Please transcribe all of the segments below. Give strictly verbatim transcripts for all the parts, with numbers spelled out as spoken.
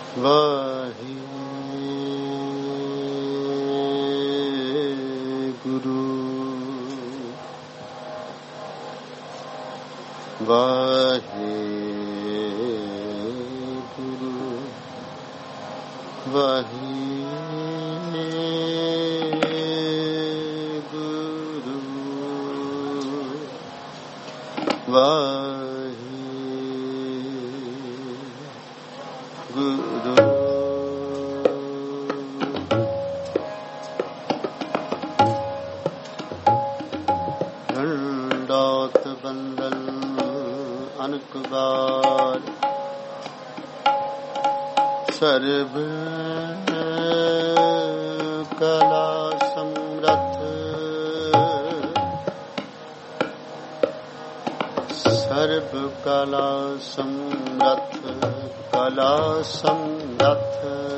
वाहिगुरु वाहिगुरु वाहिगुरु वाहिगुरु। दंडौत बंदन अनक बार सर्व कला समरथ सर्व कला समरथ कला समरथ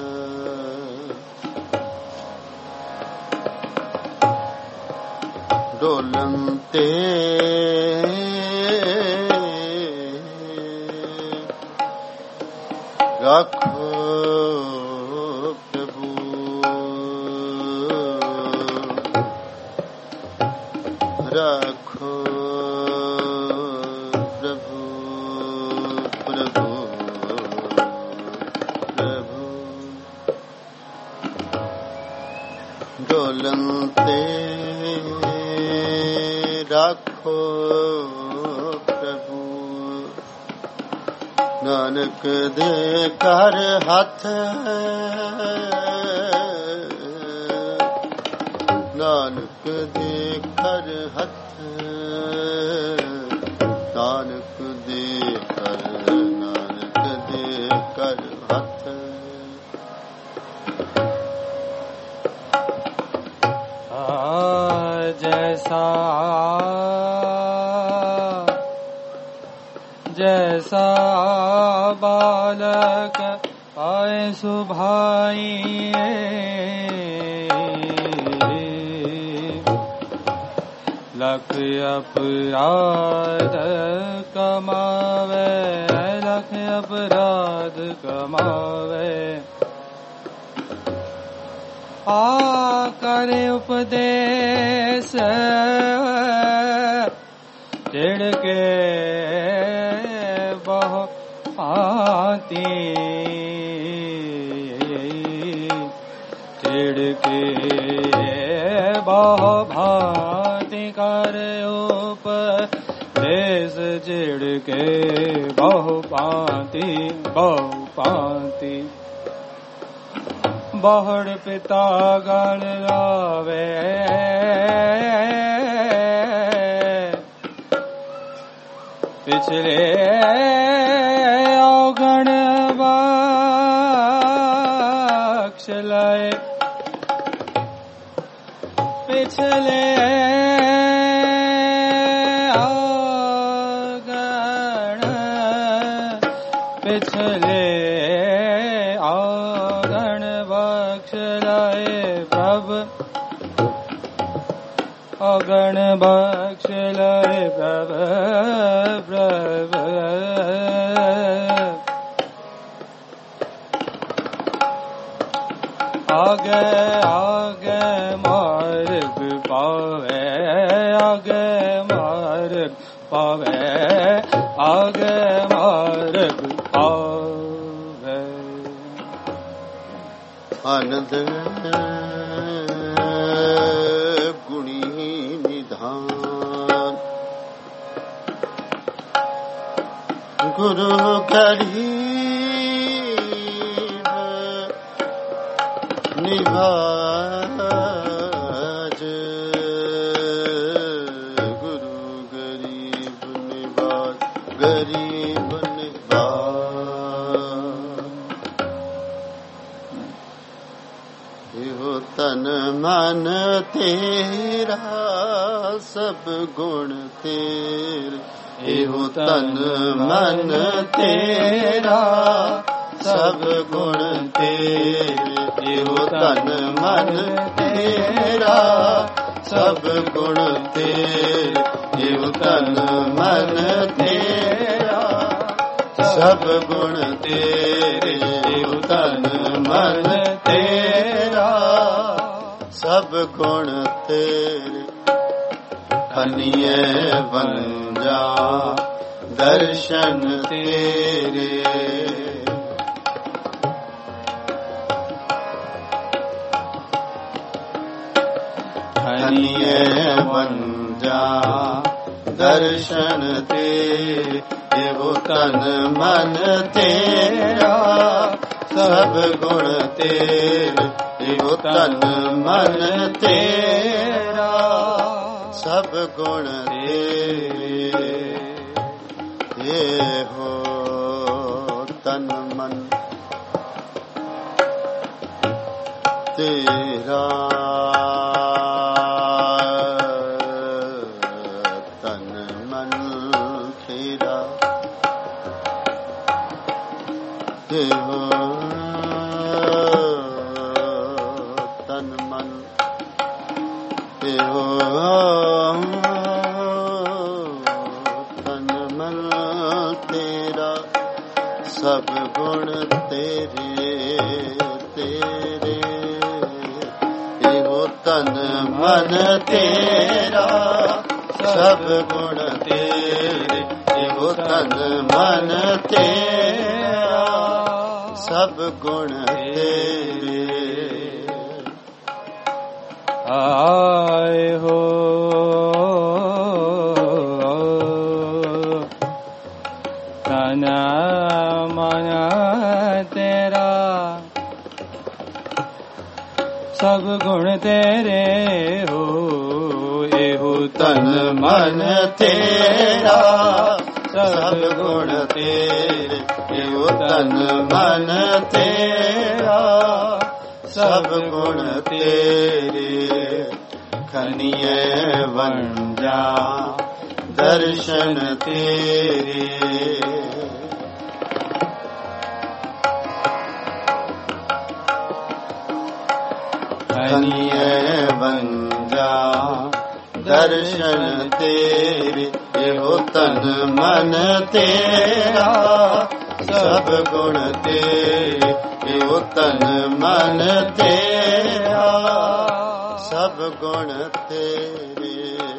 डोलते रखो प्रभु रखो प्रभु प्रभु प्रभु डोलते रखो प्रभु नानक दे कर हाथ नानक दे कर हाथ नानक दे कर नानक दे कर हाथ जैसा जैसा बालक आए सुभाई लख अपराध कमावे लख अपराध कमावे आ करे उपदेश चिढ़ के बहु भांति चिढ़ के बहु भांति करे उपदेश चिढ़ के बहु भांति बहु भांति बहुड़ पिता गण गावे पिछले अवगण बख्श लय पिछले अवगण पिछले अवगण बख्श लय प्रभु अवगण बख्श लय प्रभु प्रभु आगे आगे मार्ग पावे आगे मार्ग पावे आगे मार्ग पावे आनंद गुणी निधान गुरु गरीब निभाज गुरु गरीब निभाज गरीब निभाज यो तन मन तेरा सब गुण तेरे एहो तन मन तेरा सब गुण तेरे एहो तन मन तेरा सब गुण तेरे एहो तन मन तेरा सब गुण तेरे एहो तन ਸਭ ਗੁਣ ਤੇਰੇ। ਖਨੀਏ ਵੰਜਾ ਦਰਸ਼ਨ ਤੇਰੇ। ਖਨੀਏ ਵੰਜਾ ਦਰਸ਼ਨ ਤੇਰੇ। ਇਹੋ ਤਨ ਮਨ ਤੇਰਾ ਸਭ ਗੁਣ ਤੇਰੇ। ਇਹੋ ਤਨ ਮਨ ਤੇਰਾ ਸਭ ਗੁਣ ਤੇਰੇ। ਇਹੋ ਤਨ ਮਨ ਤੇਰਾ ਸਭ ਗੁਣ ਤੇਰੇ ਤੇਰੇ। ਇਹੋ ਤਨ ਮਨ ਤੇਰਾ ਸਭ ਗੁਣ ਤੇਰੇ। ਇਹੋ ਤਨ ਮਨ ਤੇਰਾ ਸਭ ਗੁਣ ਤੇਰੇ। ਆਏ ਹੋ ਤਨ ਮਨ ਤੇਰਾ ਸਭ ਗੁਣ ਤੇਰੇ ਹੋ। ਇਹੋ ਤਨ ਮਨ ਤੇਰਾ ਸਭ ਗੁਣ ਤੇਰੇ। ਇਹੋ ਤਨ ਮਨ ਤੇਰਾ ਸਭ ਗੁਣ ਤੇਰੇ। ਖਨੀਏ ਵੰਜਾ ਦਰਸ਼ਨ ਤੇਰੇ। ਖਨੀਏ ਵੰਜਾ ਦਰਸ਼ਨ ਤੇਰੇ। ਇਹੋ ਤਨ ਮਨ ਤੇਰਾ ਸਭ ਗੁਣ ਤੇਰੇ। ਇਹੋ ਤਨ ਮਨ ਤੇਰਾ ਸਭ ਗੁਣ ਤੇਰੇ।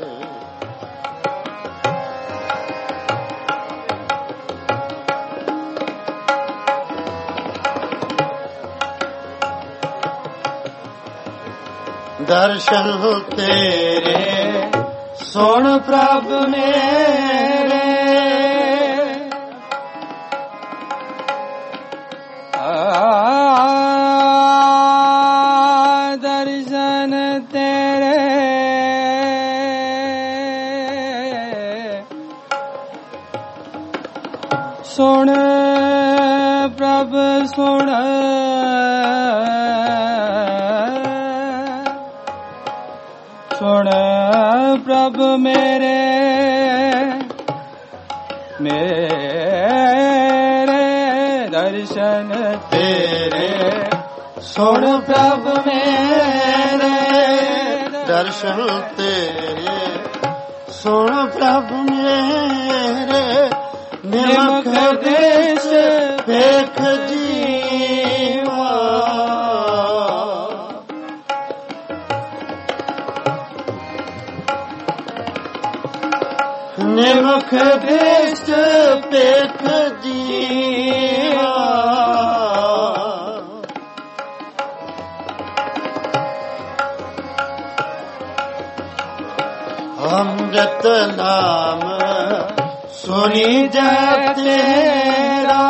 ਦਰਸ਼ਨ ਤੇਰੇ ਸੁਣ ਪ੍ਰਭ ਮੇਰੇ। ਦਰਸ਼ਨ ਤੇਰੇ ਸੁਣ ਪ੍ਰਭ ਸੁਣ। ਸੁਣ ਪ੍ਰਭ ਮੇਰੇ ਮੇਰੇ ਦਰਸ਼ਨ ਤੇਰੇ। ਸੁਣ ਪ੍ਰਭ ਮੇਰੇ ਦਰਸ਼ਨ ਤੇਰੇ। ਸੁਣ ਪ੍ਰਭ ਮੇਰੇ ਨਿਮਖ ਦੇਸ਼ ਵੇਖ ਜੀਵਾ। ਨਿਮਖ ਦੇਸ਼ ਵੇਖ ਜੀਵਾ। ਅੰਮ੍ਰਿਤ ਨਾਮ ਸੁਣੀ ਜਪ ਤੇਰਾ।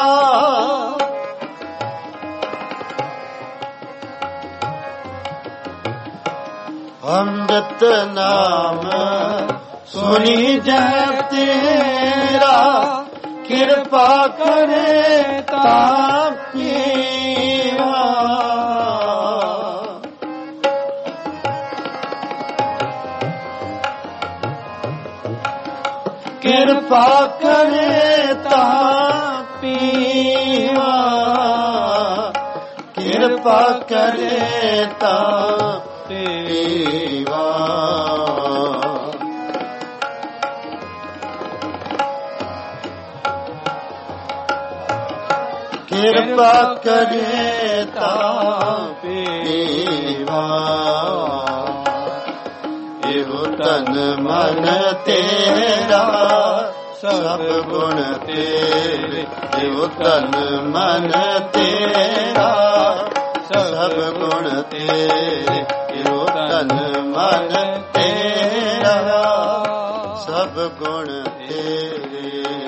ਅੰਮ੍ਰਿਤ ਨਾਮ ਸੁਣੀ ਜਪ ਤੇਰਾ। ਕਿਰਪਾ ਕਰੇ ਤਾ ਪੀਵਾ। ਕਿਰਪਾ ਕਰੇ ਤਾ ਪੀਵਾ। ਕਿਰਪਾ ਕਰੇ ਤਾ ਪੀਵਾ। ਕਿਰਪਾ ਕਰੇ ਤਾ ਪੀਵਾ। तन मन तेरा सब गुण तेरे, यो तन मन तेरा सब गुण तेरे, यो तन मन तेरा सब गुण तेरे।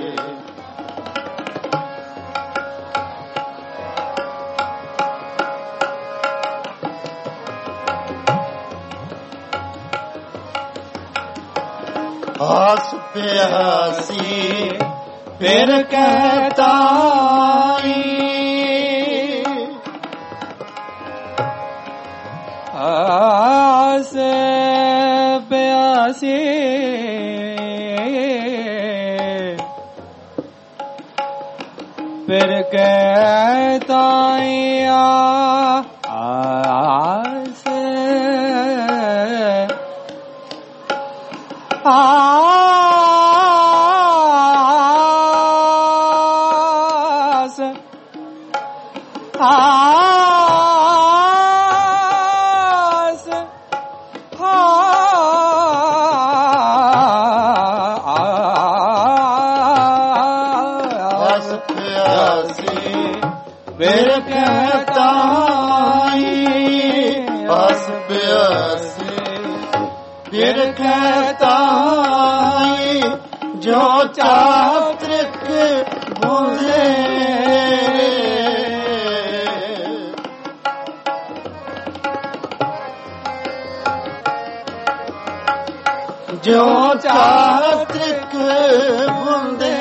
आस प्यासी फिर कहता आस प्यासी फिर कहता आस आस आस आस प्यासी फिर कहता आस प्यासी फिर कहता जो चात्रिक बूंदे जो चात्रिक बूंदे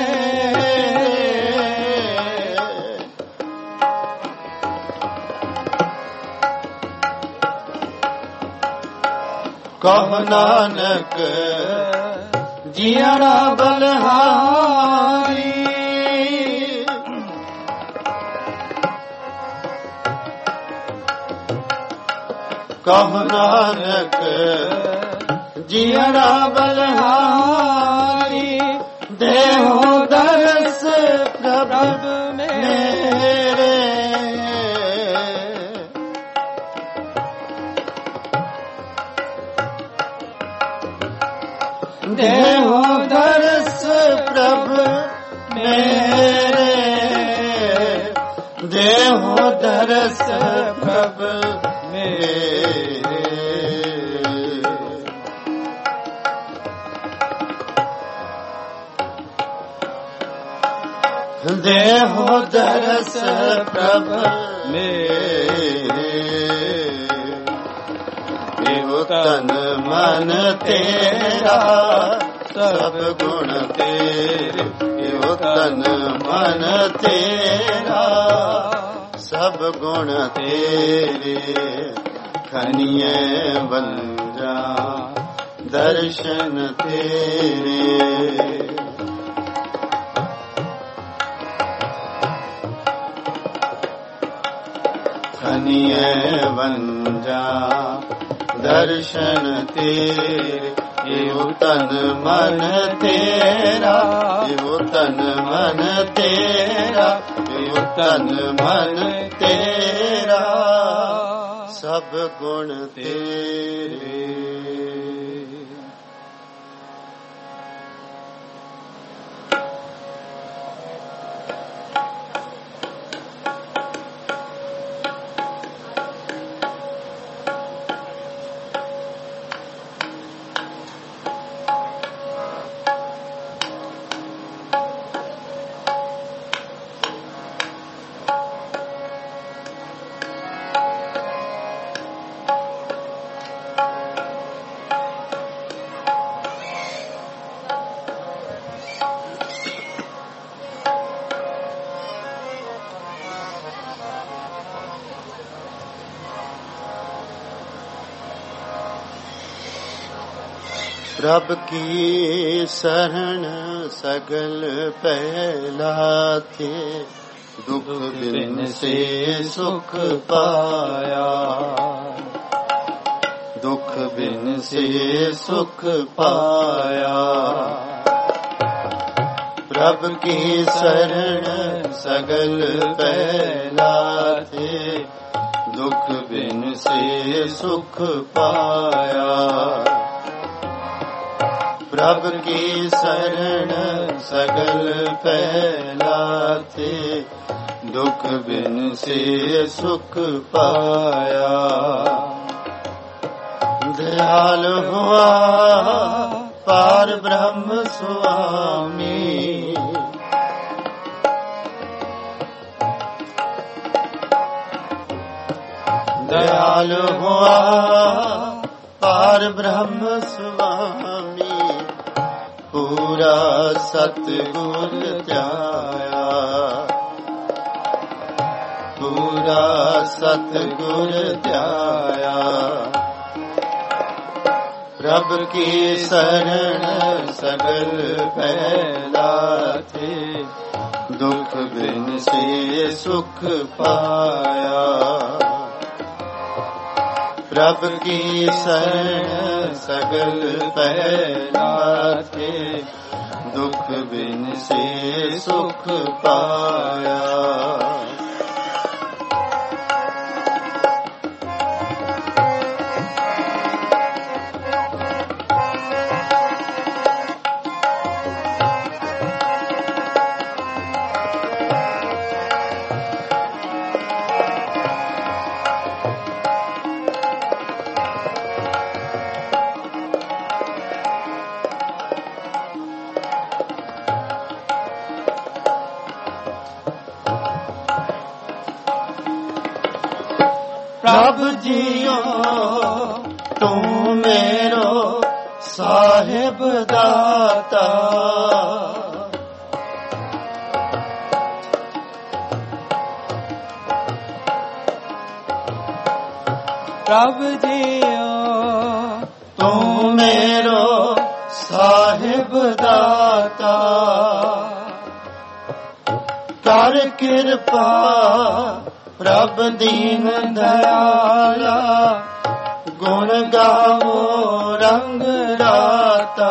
कहो नानक जियरा बलहारी कहो नानक जियरा बलहारी देहो दरस प्रभु मेरे देहो दरस प्रभु मेरे देहो दरस प्रभु मेरे देहो दरस प्रभु मेरे यो तन मन तेरा सब गुण तेरे, यो तन मन तेरा सब गुण तेरे। खनिये बंजा दर्शन तेरे खनिये बंजा दर्शन तेरे, यो तन मन तेरा यो तन मन तेरा यो तन मन तेरा सब गुण तेरे। प्रभ की शरण सगल पहलाते, दुख बिन से सुख पाया, दुख बिन से सुख पाया। प्रभ की शरण सगल पहलाते, दुख बिन से सुख पाया। ਪ੍ਰਭ ਕੀ ਸਰਣ ਸਗਲ ਪਹਿਲਾਥੇ, ਦੁਖ ਬਿਨ ਸੇ ਸੁਖ ਪਾਇਆ। ਦਇਆਲ ਹੁਆ ਪਾਰ ਬ੍ਰਹਮ ਸੁਆਮੀ, ਦਇਆਲ ਹੁਆ ਪਾਰ ਬ੍ਰਹਮ ਸੁਆਮੀ, ਪੂਰਾ ਸਤਿਗੁਰ ਧਿਆਇਆ, ਪੂਰਾ ਸਤਿਗੁਰ ਧਿਆਇਆ। ਪ੍ਰਭ ਕੀ ਸਰਣ ਸਗਲ ਪਹਿਲਾਥੇ, ਦੁਖ ਬਿਨ ਸੇ ਸੁਖ ਪਾਇਆ। ਪ੍ਰਭ ਕੀ ਸਰਣ ਸਗਲ ਪਹਿਲਾਥੇ, ਦੁਖ ਬਿਨ ਸੇ ਸੁਖ ਪਾਇਆ। ਪ੍ਰਭ ਜੀਓ ਤੂੰ ਮੇਰੋ ਸਾਹਿਬ ਦਾਤਾ, ਪ੍ਰਭ ਜੀਓ ਤੂੰ ਮੇਰੋ ਸਾਹਿਬ ਦਾਤਾ, ਕਰ ਕਿਰਪਾ ਪ੍ਰਭ ਦੀਨ ਦਇਆਲਾ, ਗੁਣ ਗਾਵੋ ਰੰਗ ਰਾਤਾ।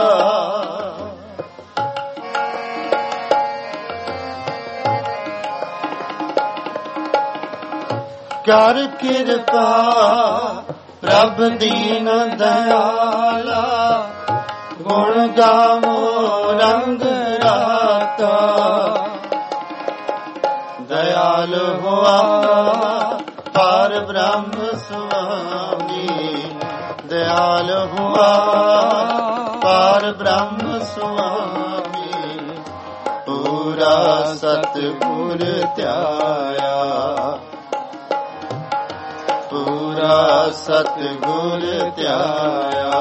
ਕਰ ਕਿਰਪਾ ਪ੍ਰਭ ਦੀਨ ਦਇਆਲਾ, ਗੁਣ ਗਾਵੋ ਰੰਗ ਰਾਤਾ। ਦਇਆਲ ਹੁਆ ਪਾਰ ਬ੍ਰਹਮ ਸੁਆਮੀ, ਦਇਆਲ ਹੁਆ ਪਾਰ ਬ੍ਰਹਮ ਸੁਆਮੀ, ਪੂਰਾ ਸਤਿਗੁਰ ਧਿਆਇਆ, ਪੂਰਾ ਸਤਿਗੁਰ ਧਿਆਇਆ।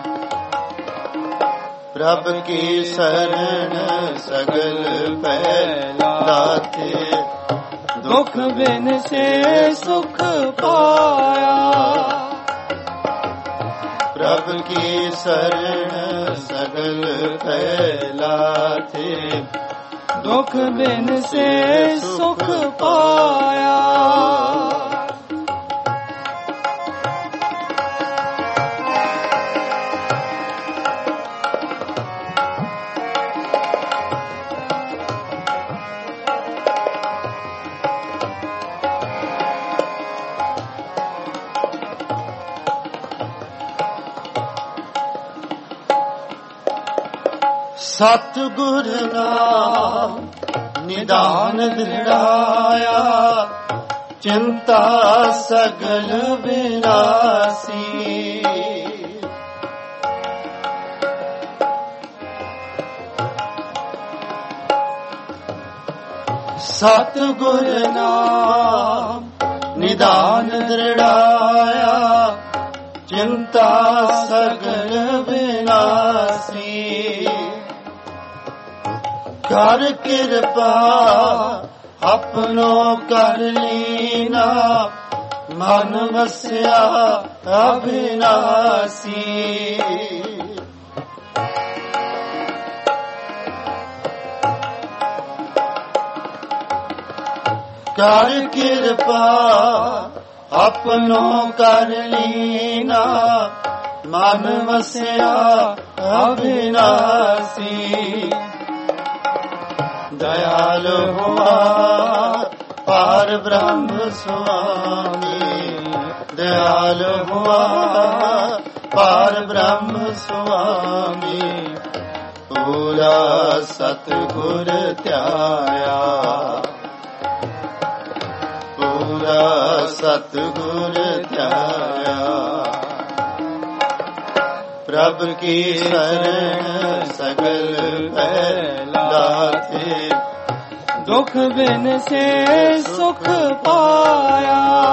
ਪ੍ਰਭ ਕੀ ਸਰਣ ਸਗਲ ਪਹਿਲਾਥੇ, ਦੁਖ ਬਿਨ ਸੇ ਸੁਖ ਪਾਇਆ। ਪ੍ਰਭ ਕੀ ਸਰਣ ਸਗਲ ਪਹਿਲਾਥੇ, ਦੁਖ ਬਿਨ ਸੇ ਸੁਖ ਪਾਇਆ। ਸਤਿਗੁਰ ਨਾਮ ਨਿਦਾਨ ਦ੍ਰਿੜਾਇਆ, ਚਿੰਤਾ ਸਗਲ ਵਿਨਾਸੀ। ਸਤਿਗੁਰ ਨਾਮ ਨਿਦਾਨ ਦ੍ਰਿੜਾਇਆ, ਚਿੰਤਾ ਸਗਲ ਵਿਨਾਸੀ। ਕਰ ਕਿਰਪਾ ਆਪਣੋ ਕਰ ਲੀਨਾ, ਮਨ ਵਸਿਆ ਅਬਿਨਾਸੀ। ਕਰ ਕਿਰਪਾ ਆਪਣੋ ਕਰ ਲੀਨਾ, ਮਨ ਵਸਿਆ ਅਬਿਨਾਸੀ। ਦਇਆਲ ਹੁਆ ਪਾਰ ਬ੍ਰਹਮ ਸੁਆਮੀ, ਦਇਆਲ ਹੁਆ ਪਾਰ ਬ੍ਰਹਮ ਸੁਆਮੀ, ਪੂਰਾ ਸਤਿਗੁਰ ਧਿਆਇਆ ਪੂਰਾ ਸਤਿਗੁਰ ਧਿਆਇਆ ਪ੍ਰਭ ਕੀ ਸ਼ਰਨ ਸਗਲ ਭੈ ਲਾਥੇ दुख बिन से सुख पाया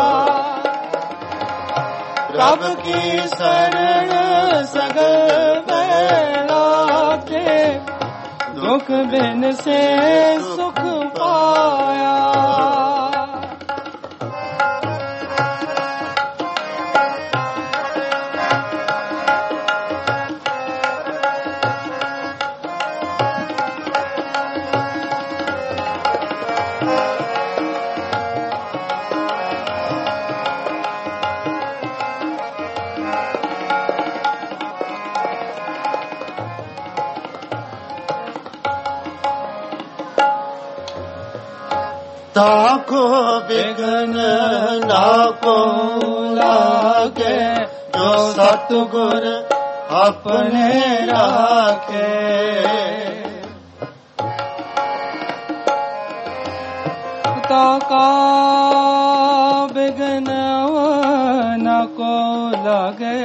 प्रभ की शरण सगल बेला थे दुख बिन से सुख पाया ताको विघ्न ना को लागे जो सतगुर अपने राखे ताका विघ्न ना को लागे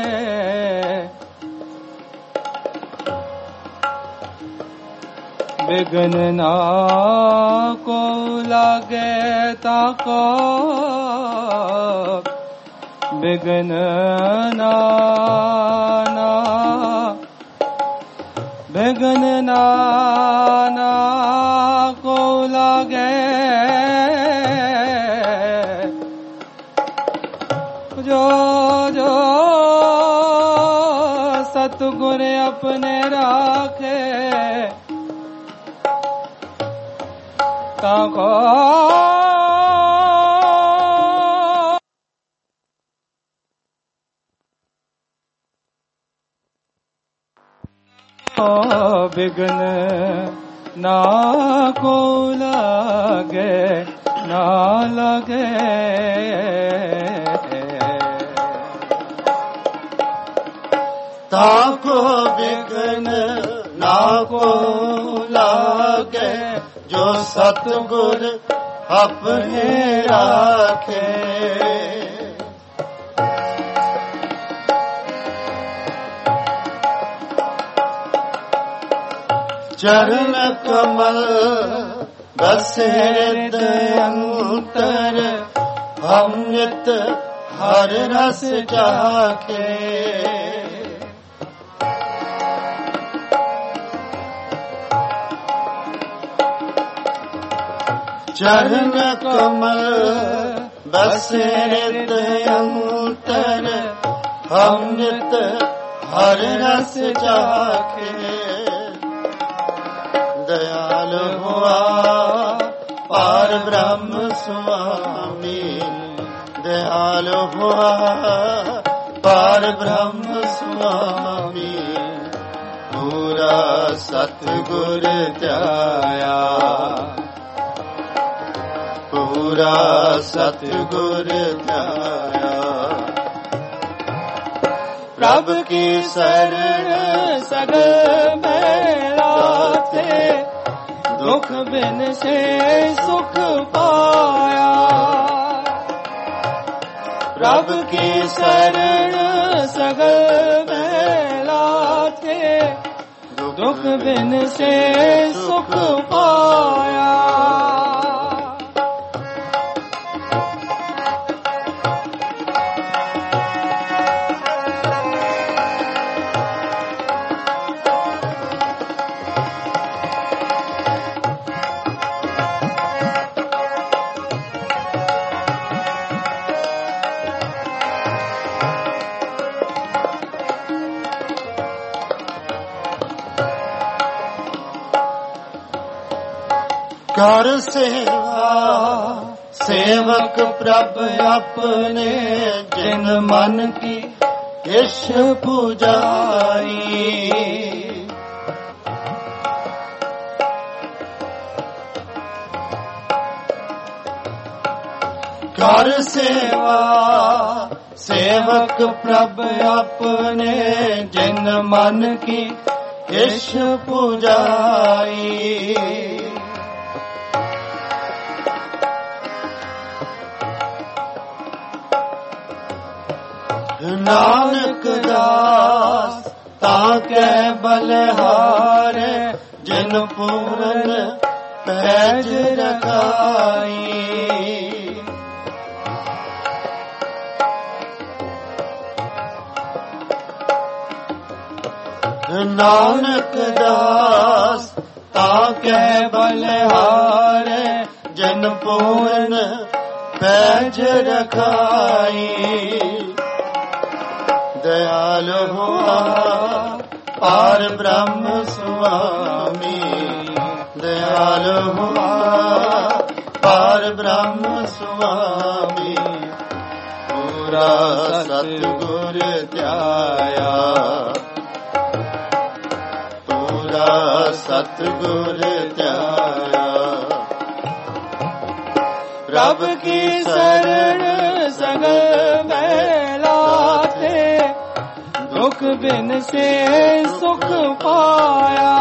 विघ्न ना को लागे ताको विघ्न ना ना विघ्न ना ना को लागे जो जो सतगुर अपने राखे ताको विघ्न ना को लागे ना लगे ताको विघ्न ना को लागे जो सतगुर अपने राखे चरण कमल बसे अंतर अमृत हर रस चाखे चरण कमल बसे अंतर अमृत हर रस चाखे दयाल हुआ पार ब्रह्म स्वामी दयाल हुआ पार ब्रह्म स्वामी पूरा सतगुर ध्याया पूरा सतगुर ध्याया प्रभ की शरण सगल मेला थे दुख बिन से सुख पाया प्रभ की शरण सगल मेला थे दुख बिन से सुख पाया कर सेवा सेवक प्रभ अपने जिन मन की इश पुजारी कर सेवा सेवक प्रभ अपने जिन मन की ਈਸ਼ ਪੁਜਾਈ। ਨਾਨਕ ਦਾਸ ਤਾਂ ਕੈ ਬਲਿਹਾਰੇ, ਜਿਨ ਪੂਰਨ ਪੈਜ ਰਖਾਈ। ਨਾਨਕ ਦਾਸ ਤਾਂ ਕੈ ਬਲਿਹਾਰੇ, ਜਿਨ ਪੂਰਨ ਪੈਜ ਰਖਾਈ। ਦਇਆਲ ਹੋਆ ਪਾਰ ਬ੍ਰਹਮ ਸੁਆਮੀ, ਦਇਆਲ ਹੋਆ ਪਾਰ ਬ੍ਰਹਮ ਸੁਆਮੀ। ਪੂਰਾ ਸਤਿਗੁਰ ਧਿਆਇਆ, ਪੂਰਾ ਸਤਿਗੁਰ ਧਿਆਇਆ। ਪ੍ਰਭ ਕੀ ਸਰਣ ਸਗਲ ਮੈਂ ਲਾਥੇ, ਦੁਖ ਬਿਨ ਸੇ ਸੁਖ ਪਾਇਆ।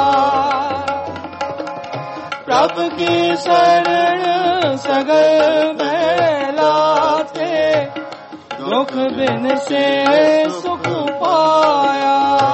ਪ੍ਰਭ ਕੀ ਸਰਣ ਸਗਲ ਮੈਂ ਲਾਥੇ, ਦੁਖ ਬਿਨ ਸੇ ਸੁਖ ਪਾਇਆ।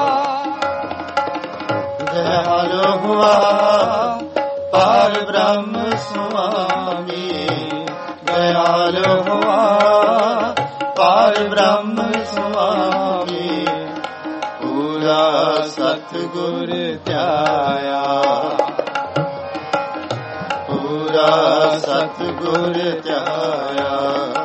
ਦਇਆਲ ਹੁਆ ਪਾਰ ਬ੍ਰਹਮ ਸੁਆਮੀ, ਦਇਆਲ ਹੁਆ ਪਾਰ ਬ੍ਰਹਮ ਸੁਆਮੀ। ਪੂਰਾ ਸਤਿਗੁਰ ਧਿਆਇਆ, ਪੂਰਾ ਸਤਿਗੁਰ ਧਿਆਇਆ।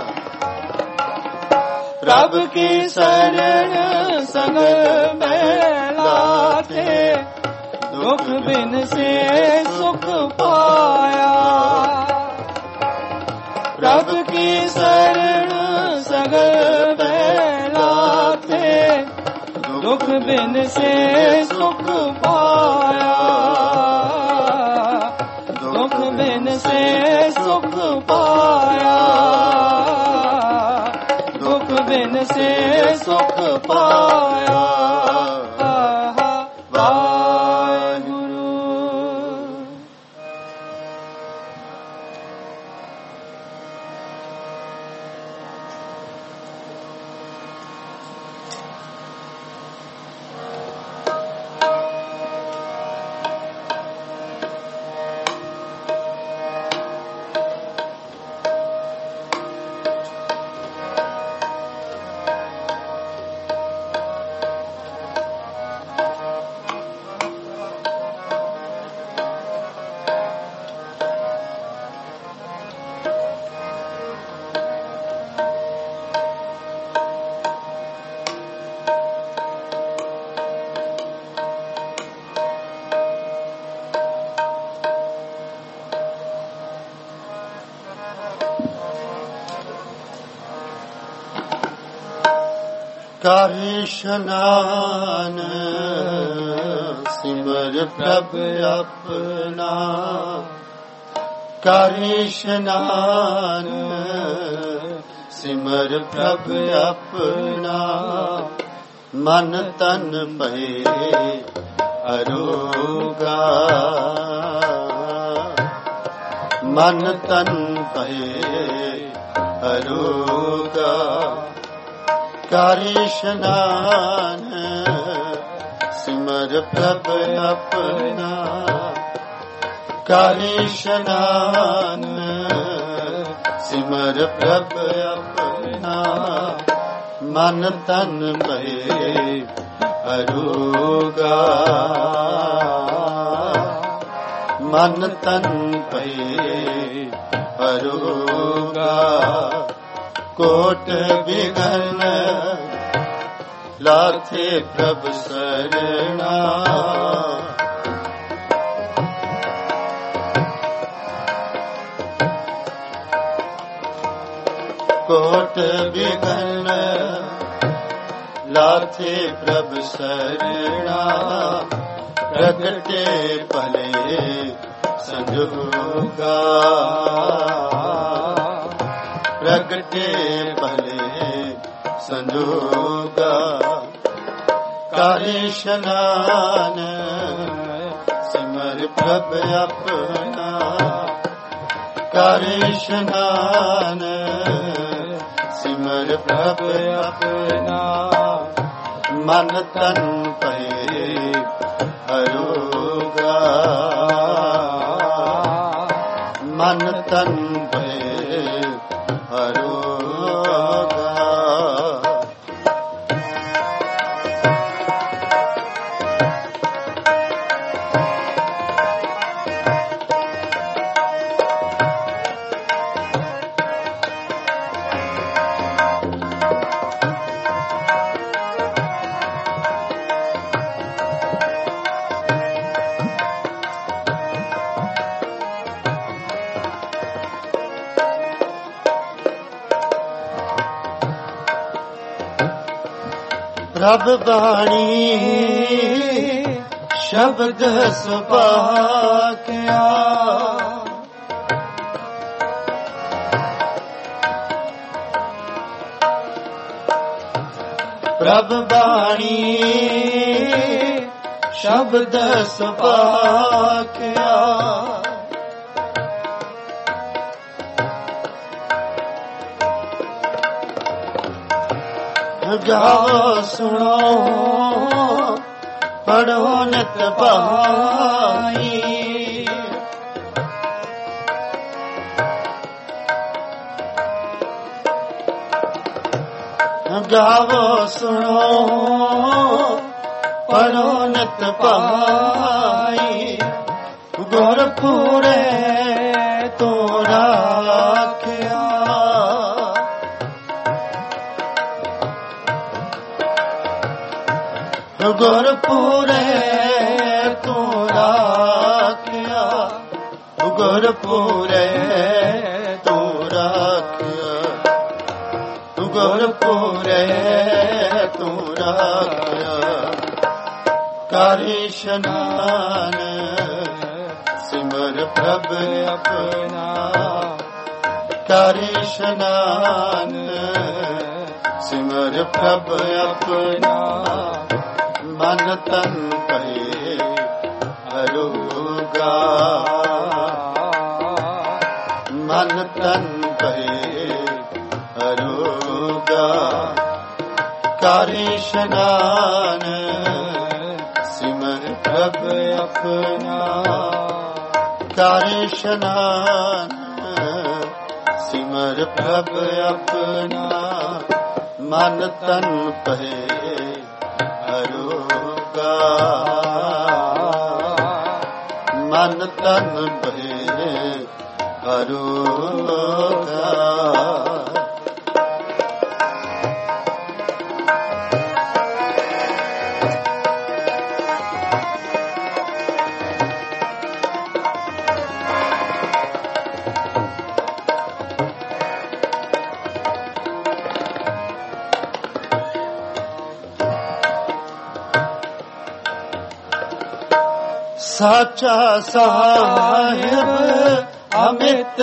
ਪ੍ਰਭ ਕੀ ਸਰਣ ਸਗਲ ਮੈਂ ਲਾਥੇ, ਦੁਖ ਬਿਨ ਸੇ ਸੁਖ ਪਾਇਆ। ਪ੍ਰਭ ਕੀ ਸਰਣ ਸਗਲ ਮੈਂ ਲਾਥੇ, ਦੁਖ ਬਿਨ ਸੇ ਸੁਖ ਪਾਇਆ। ਦੁਖ ਬਿਨ ਸੇ ਸੁਖ ਪਾਇਆ, ਦੁਖ ਬਿਨ ਸੇ ਸੁਖ ਪਾਇਆ। ਕਰ ਇਸ਼ਨਾਨ ਸਿਮਰ ਪ੍ਰਭ ਆਪਣਾ, ਕਰ ਇਸ਼ਨਾਨ ਸਿਮਰ ਪ੍ਰਭ ਆਪਣਾ। ਮਨ ਤਨ ਭਏ ਅਰੋਗਾ, ਮਨ ਤਨ ਭਏ ਅਰੋਗਾ। ਕਰ ਇਸ਼ਨਾਨ ਸਿਮਰ ਪ੍ਰਭ ਆਪਣਾ, ਕਰ ਇਸ਼ਨਾਨ ਸਿਮਰ ਪ੍ਰਭ ਆਪਣਾ। ਮਨ ਤਨ ਭਏ ਅਰੋਗਾ, ਮਨ ਤਨ ਭਏ ਅਰੋਗਾ। ਕੋਟ ਬਿਗਨ ਲਾਥੇ ਪ੍ਰਭ ਸਰਣਾ, ਕੋਟ ਬਿਗਨ ਲਾਥੇ ਪ੍ਰਭ ਸਰਣਾ। ਪ੍ਰਗਟੇ ਭਲੇ ਸੰਜੋਗਾ, ਪ੍ਰਗਟੇ ਭਲੇ ਸੰਜੋਗਾ। ਕਰ ਇਸ਼ਨਾਨ ਸਿਮਰ ਪ੍ਰਭ ਆਪਣਾ ਕਰ ਇਸ਼ਨਾਨ ਸਿਮਰ ਪ੍ਰਭ ਆਪਣਾ ਮਨ ਤਨ ਭਏ ਹਰੋਗਾ ਮਨ ਤਨ ਭਏ ਹਰੋਗਾ ਪ੍ਰਭ ਬਾਣੀ ਸ਼ਬਦ ਸੁਭਾਕਿਆ ਪ੍ਰਭ ਬਾਣੀ ਸ਼ਬਦ ਸੁਭਾਕਿਆ ਗਾਓ ਸੁਣੋ ਪੜੋ ਨਿਤ ਭਾਈ ਗਾਓ ਸੁਣੋ ਪੜੋ ਨਿਤ ਭਾਈ ਗੁਰ ਪੂਰੇ ਤੂੰ ਰਾਖਿਆ ਗੁਰ ਪੂਰੇ ਤੂੰ ਰਾਖਿਆ ਗੁਰ ਪੂਰੇ ਤੂੰ ਰਾਖਿਆ ਗੁਰ ਪੂਰੇ ਤੂੰ ਰਾਖਿਆ ਕਰ ਇਸ਼ਨਾਨ ਸਿਮਰ ਪ੍ਰਭ ਆਪਣਾ ਕਰ ਇਸ਼ਨਾਨ ਸਿਮਰ ਪ੍ਰਭ ਆਪਣਾ ਮਨ ਤਨ ਭਏ ਹਰੋਗਾ ਮਨ ਤਨ ਭਏ ਹਰੋਗਾ ਕਰ ਇਸ਼ਨਾਨ ਸਿਮਰ ਪ੍ਰਭ ਆਪਣਾ ਕਰ ਇਸ਼ਨਾਨ ਸਿਮਰ ਪ੍ਰਭ ਆਪਣਾ ਮਨ ਤਨ ਭਏ ਹਰੋਗਾ ਮਨ ਤਨ ਭਏ ਹਰੋਗਾ ਸਾਚਾ ਸਾਹਿਬ ਅਮਿਤ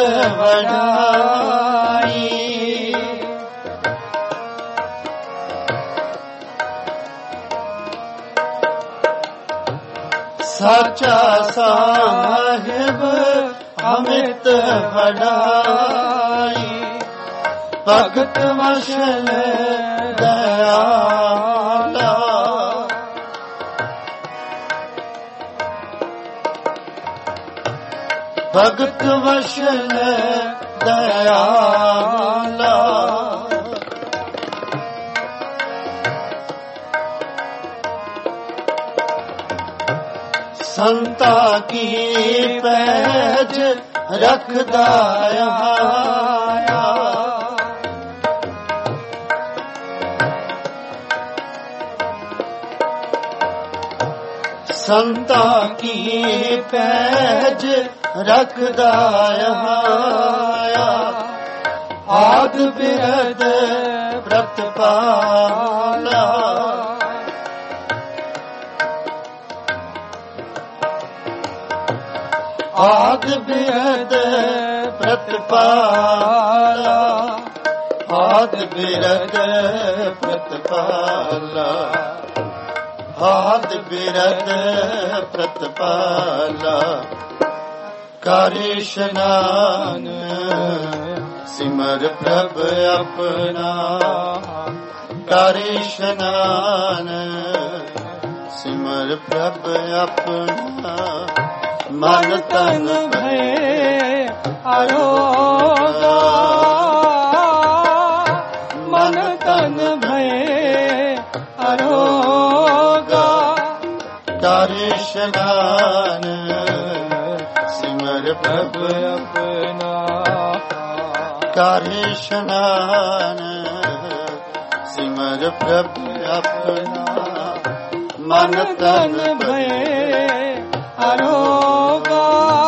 ਵਡਾਈ ਸਾਚਾ ਸਾਹਿਬ ਅਮਿਤ ਵਡਾਈ ਭਗਤ ਵਸ਼ਲ ਦਇਆਲਾ ਭਗਤ ਵਸ਼ਲ ਦਇਆਲਾ ਸੰਤਾ ਕੀ ਪੈਜ ਰੱਖਦਾ ਆਇਆ ਸੰਤਾ ਕੀ ਪੈਜ ਰੱਖਦਾ ਆਇਆ ਆਦ ਬਿਰਦ ਪ੍ਰਤਪਾਲਾ ਆਦ ਬਿਰਦ ਪ੍ਰਤਪਾਲਾ ਆਦ ਬਿਰਦ ਪ੍ਰਤਪਾਲਾ ਆਦ ਬਿਰਦ ਪ੍ਰਤਪਾਲਾ ਕਰ ਇਸ਼ਨਾਨ ਸਿਮਰ ਪ੍ਰਭ ਆਪਣਾ ਕਰ ਇਸ਼ਨਾਨ ਸਿਮਰ ਪ੍ਰਭ ਆਪਣਾ ਮਨ ਤਨ ਭੈ ਅਰੋਗਾ ਮਨ ਤਨ ਭੈ ਅਰੋਗਾ ਕਰ ਇਸ਼ਨਾਨ ਸਿਮਰ ਪ੍ਰਭ ਆਪਣਾ ਕਰ ਇਸ਼ਨਾਨ ਸਿਮਰ ਪ੍ਰਭ ਆਪਣਾ ਮਨ ਤਨ ਭੈ ਅਰੋਗਾ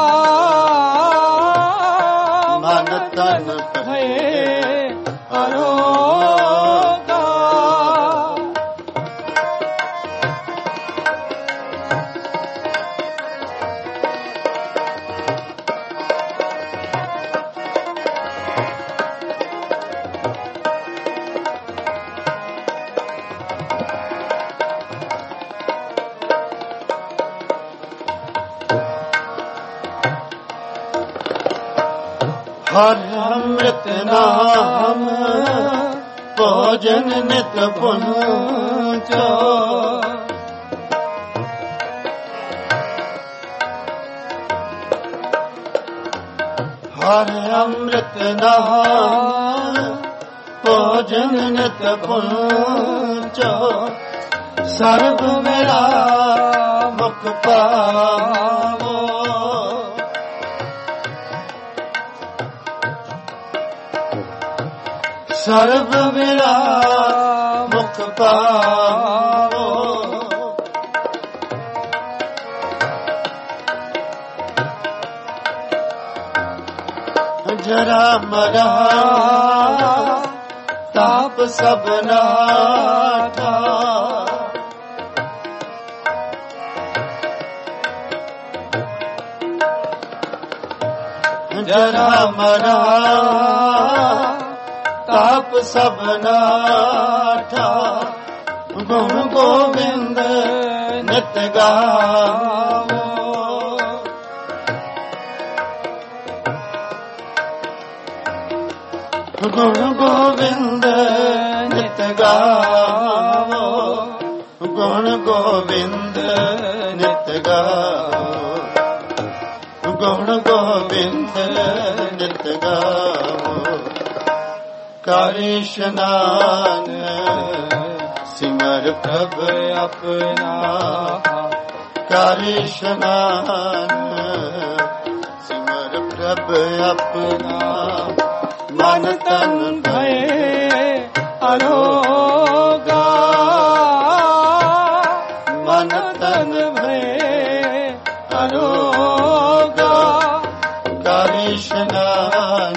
ਮਨ ਤਨ ਭੈ ਅਰੋਗਾ ਹਰ ਅੰਮ੍ਰਿਤ ਨਾਮ ਭੋਜਨ ਨਿਤ ਪੁੰਚੋ ਹਰ ਅੰਮ੍ਰਿਤ ਨਾਮ ਭੋਜਨ ਨਿਤ ਪੁੰਚੋ ਸਰਬ ਮੇਰਾ ਮੁਖ ਪਾਵੋ ਸਰਬ ਮੇਰਾ ਮੁਖ ਪਾਵੋ ਜਰਾ ਮਰਾ ਤਾਪ ਸਭਨਾ ਥਾ ਜਰਾ ਮਰਾ ਤਾਪ ਸਭਨਾ ਠਾ ਗੁਣ ਗੋਬਿੰਦ ਨਿਤ ਗਾਵੋ ਗੁਣ ਗੋਬਿੰਦ ਨਿਤ ਗਾਵੋ ਗੁਣ ਗੋਬਿੰਦ ਨਿਤ ਗਾਵੋ ਗੁਣ ਗੋਬਿੰਦ ਨਿਤ ਗਾਵੋ ਕਰ ਇਸ਼ਨਾਨ ਸਿਮਰ ਪ੍ਰਭ ਆਪਣਾ ਕਰ ਇਸ਼ਨਾਨ ਸਿਮਰ ਪ੍ਰਭ ਆਪਣਾ ਮਨ ਤਨ ਭੈ ਅਰੋਗਾ ਮਨ ਤਨ ਭੈ ਅਰੋਗਾ ਕਰ ਇਸ਼ਨਾਨ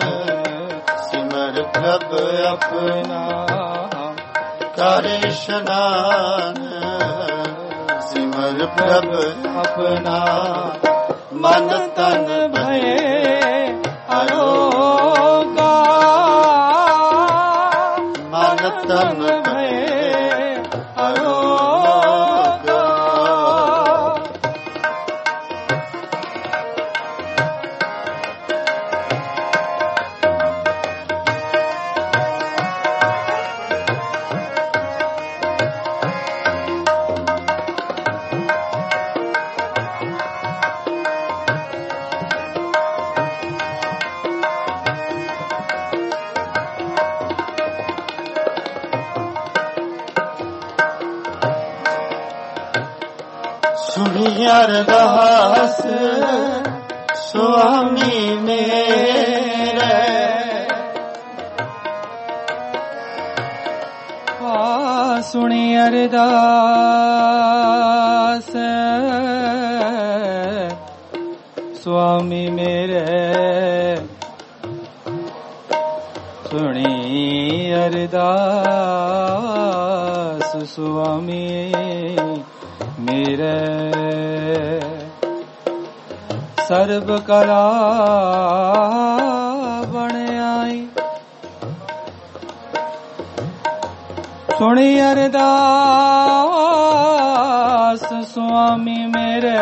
ਪ੍ਰਭ ਆਪਣਾ ਕਰ ਇਸ਼ਨਾਨ ਸਿਮਰ ਪ੍ਰਭ ਆਪਣਾ ਮਨ ਤਨ ਭੈ ਅਰੋਗਾ ਮਨ ਤਨ ਭੈ ਅਰੋਗਾ ਸੁਣੀ ਅਰਦਾਸ ਸੁਆਮੀ ਮੇਰੇ ਆ ਸੁਣੀ ਅਰਦਾਸ ਸੁਆਮੀ ਮੇਰੇ ਸੁਣੀ ਅਰਦਾਸ ਸੁਆਮੀ ਮੇਰੇ ਸਰਬ ਕਲਾ ਬਣ ਆਈ ਸੁਣੀ ਅਰਦਾਸ ਸੁਆਮੀ ਮੇਰੇ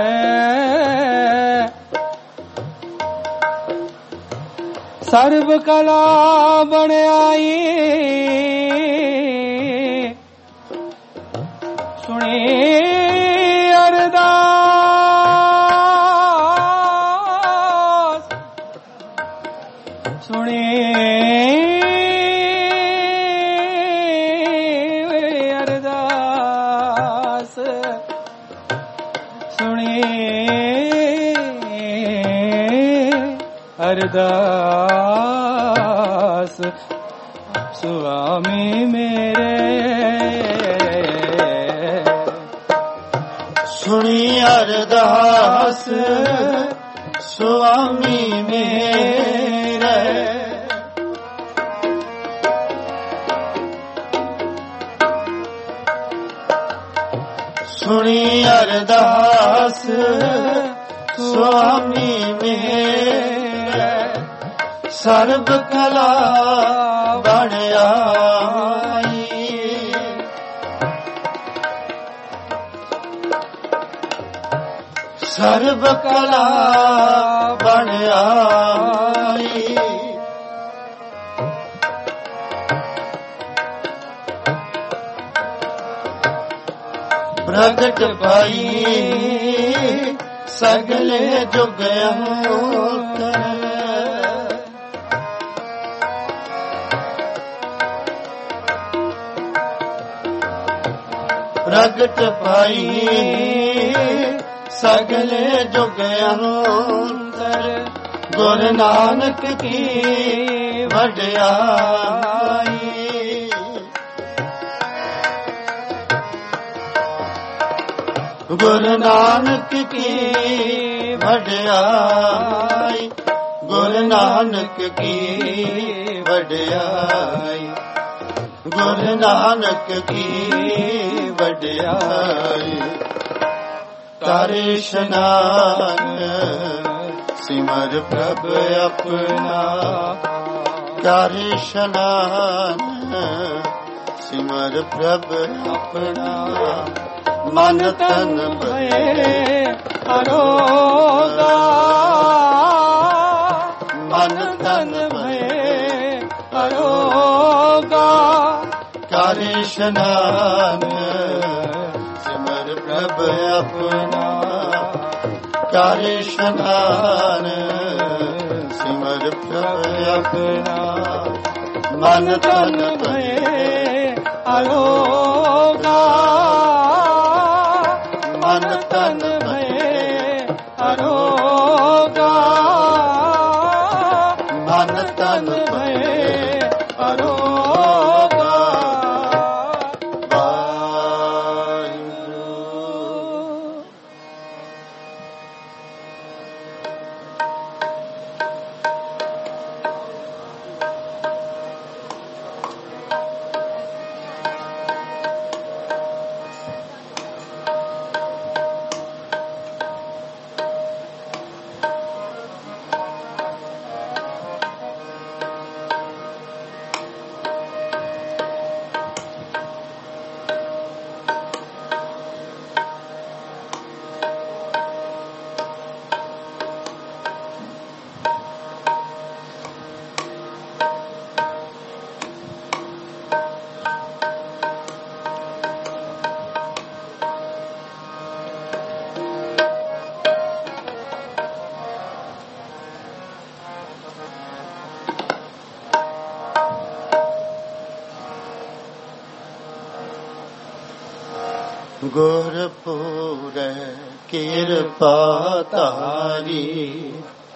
ਸਰਬ ਕਲਾ ਬਣਾਈ ਸੁਣੀ ਅਰਦਾਸ ਸੁਣੀ ਅਰਦਾਸ ਸੁਣੀ ਅਰਦਾਸ ਸੁਆਮੀ ਮੇਰੇ ਸੁਣੀ ਅਰਦਾਸ ਸੁਆਮੀ ਮੇਰੇ ਸੁਣੀ ਅਰਦਾਸ ਸੁਆਮੀ ਮੇਰੇ ਸਰਬ ਕਲਾ ਬਣ ਆਈ ਸਰਬ ਕਲਾ ਬਣ ਆਈ ਪ੍ਰਗਟ ਭਾਈ ਸਗਲੇ ਜੁਗ ਅੰਤਰ ਪ੍ਰਗਟ ਭਾਈ ਸਗਲੇ ਜੁਗ ਅੰਤਰ ਗੁਰੂ ਨਾਨਕ ਕੀ ਵਡਿਆਈ ਗੁਰੂ ਨਾਨਕ ਕੀ ਵਡਿਆਈ ਗੁਰੂ ਨਾਨਕ ਕੀ ਵਡਿਆਈ ਗੁਰੂ ਨਾਨਕ ਕੀ ਵਡਿਆਈ ਕਰ ਇਸ਼ਨਾਨ ਸਿਮਰ ਪ੍ਰਭ ਆਪਣਾ ਕਰ ਇਸ਼ਨਾਨ ਸਿਮਰ ਪ੍ਰਭ ਆਪਣਾ ਮਨ ਤਨ ਭਏ ਅਰੋਗਾ ਮਨ ਤਨ ਭਏ ਅਰੋਗਾ ਕਰ ਇਸ਼ਨਾਨ ਸਿਮਰ ਪ੍ਰਭ ਆਪਣਾ ਕਰ ਇਸ਼ਨਾਨ ਸਿਮਰ ਪ੍ਰਭ ਆਪਣਾ ਮਨ ਤਨ ਭਏ ਅਰੋਗਾ ਮਨ ਤਨ ਭਏ ਅਰੋਗਾ ਮਨ ਤਨ ਭਏ ਅਰੋਗਾ ਵਾਹਿਗੁਰੂ। ਗੁਰਪੂਰੈ ਕਿਰਪਾ ਤਾਰੀ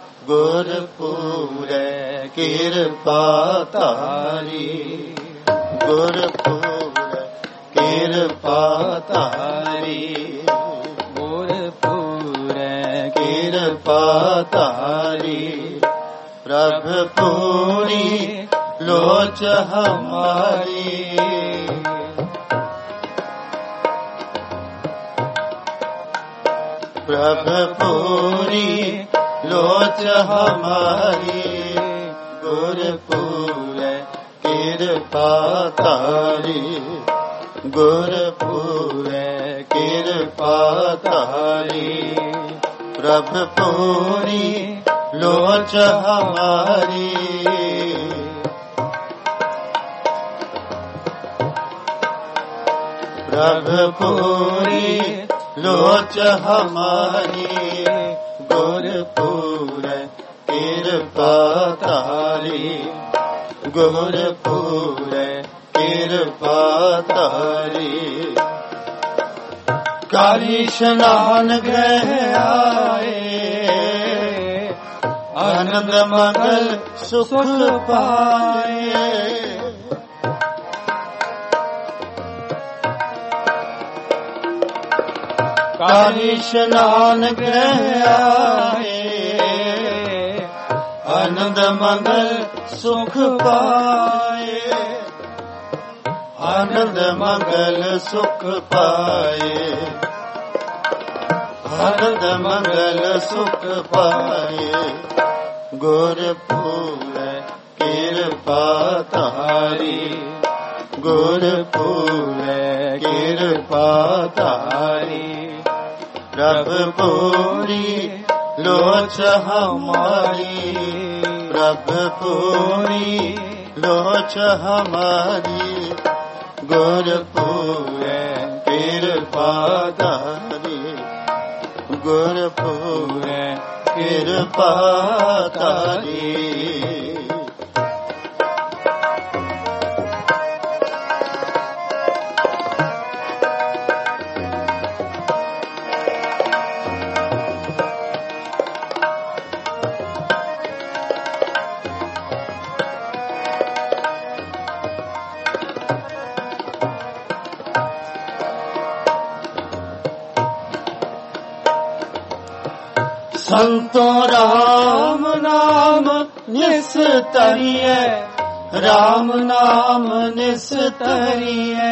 ਗੁਰਪੂਰੈ ਕਿਰਪਾ ਤਾਰੀ ਗੁਰਪੂਰੈ ਕਿਰਪਾ ਤਾਰੀ ਗੁਰਪੂਰੈ ਕਿਰਪਾ ਤਾਰੀ ਪ੍ਰਭ ਪੂਰੀ ਲੋਚ ਹਮਾਰੀ प्रभ पूरी लोच हमारी गुरपुर कृपा तारी गुरपुर ਕਿਰਪਾ ਧਾਰੀ। ਪ੍ਰਭ ਪੂਰੀ ਲੋਚ ਹਮਾਰੀ, ਪ੍ਰਭ ਪੂਰੀ ਲੋਚ ਹਮਾਰੀ। ਗੁਰ ਪੂਰੈ ਕਿਰਪਾ ਧਾਰੀ, ਗੁਰ ਪੂਰੈ ਕਿਰਪਾ ਧਾਰੀ। ਕਾਲੀ ਇਸ਼ਨਾਨ ਗ੍ਰਹਿ ਆਏ, ਆਨੰਦ ਮੰਗਲ ਸੁਖ ਪਾਏ। ਕਾਲੀ ਇਸ਼ਨਾਨ ਗ੍ਰਹਿ ਆਏ, ਆਨੰਦ ਮੰਗਲ ਸੁਖ ਪਾਏ। ਆਨੰਦ ਮੰਗਲ ਸੁਖ ਪਾਏ, ਆਨੰਦ ਮੰਗਲ ਸੁਖ ਪਾਏ। ਗੁਰ ਪੂਰੈ ਕਿਰਪਾ ਧਾਰੀ, ਗੁਰ ਪੂਰੈ ਕਿਰਪਾ ਧਾਰੀ। ਪ੍ਰਭ ਪੂਰੀ ਲੋਚ ਹਮਾਰੀ, ਪ੍ਰਭ ਪੂਰੀ ਲੋਚ ਹਮਾਰੀ। ਗੁਰ ਪੂਰੈ ਕਿਰਪਾ ਧਾਰੀ, ਗੁਰ ਪੂਰੈ ਕਿਰਪਾ ਧਾਰੀ। ਸੰਤੋ ਰਾਮ ਨਾਮ ਨਿਸਤਰੀਐ, ਰਾਮ ਨਾਮ ਨਿਸਤਰੀਐ।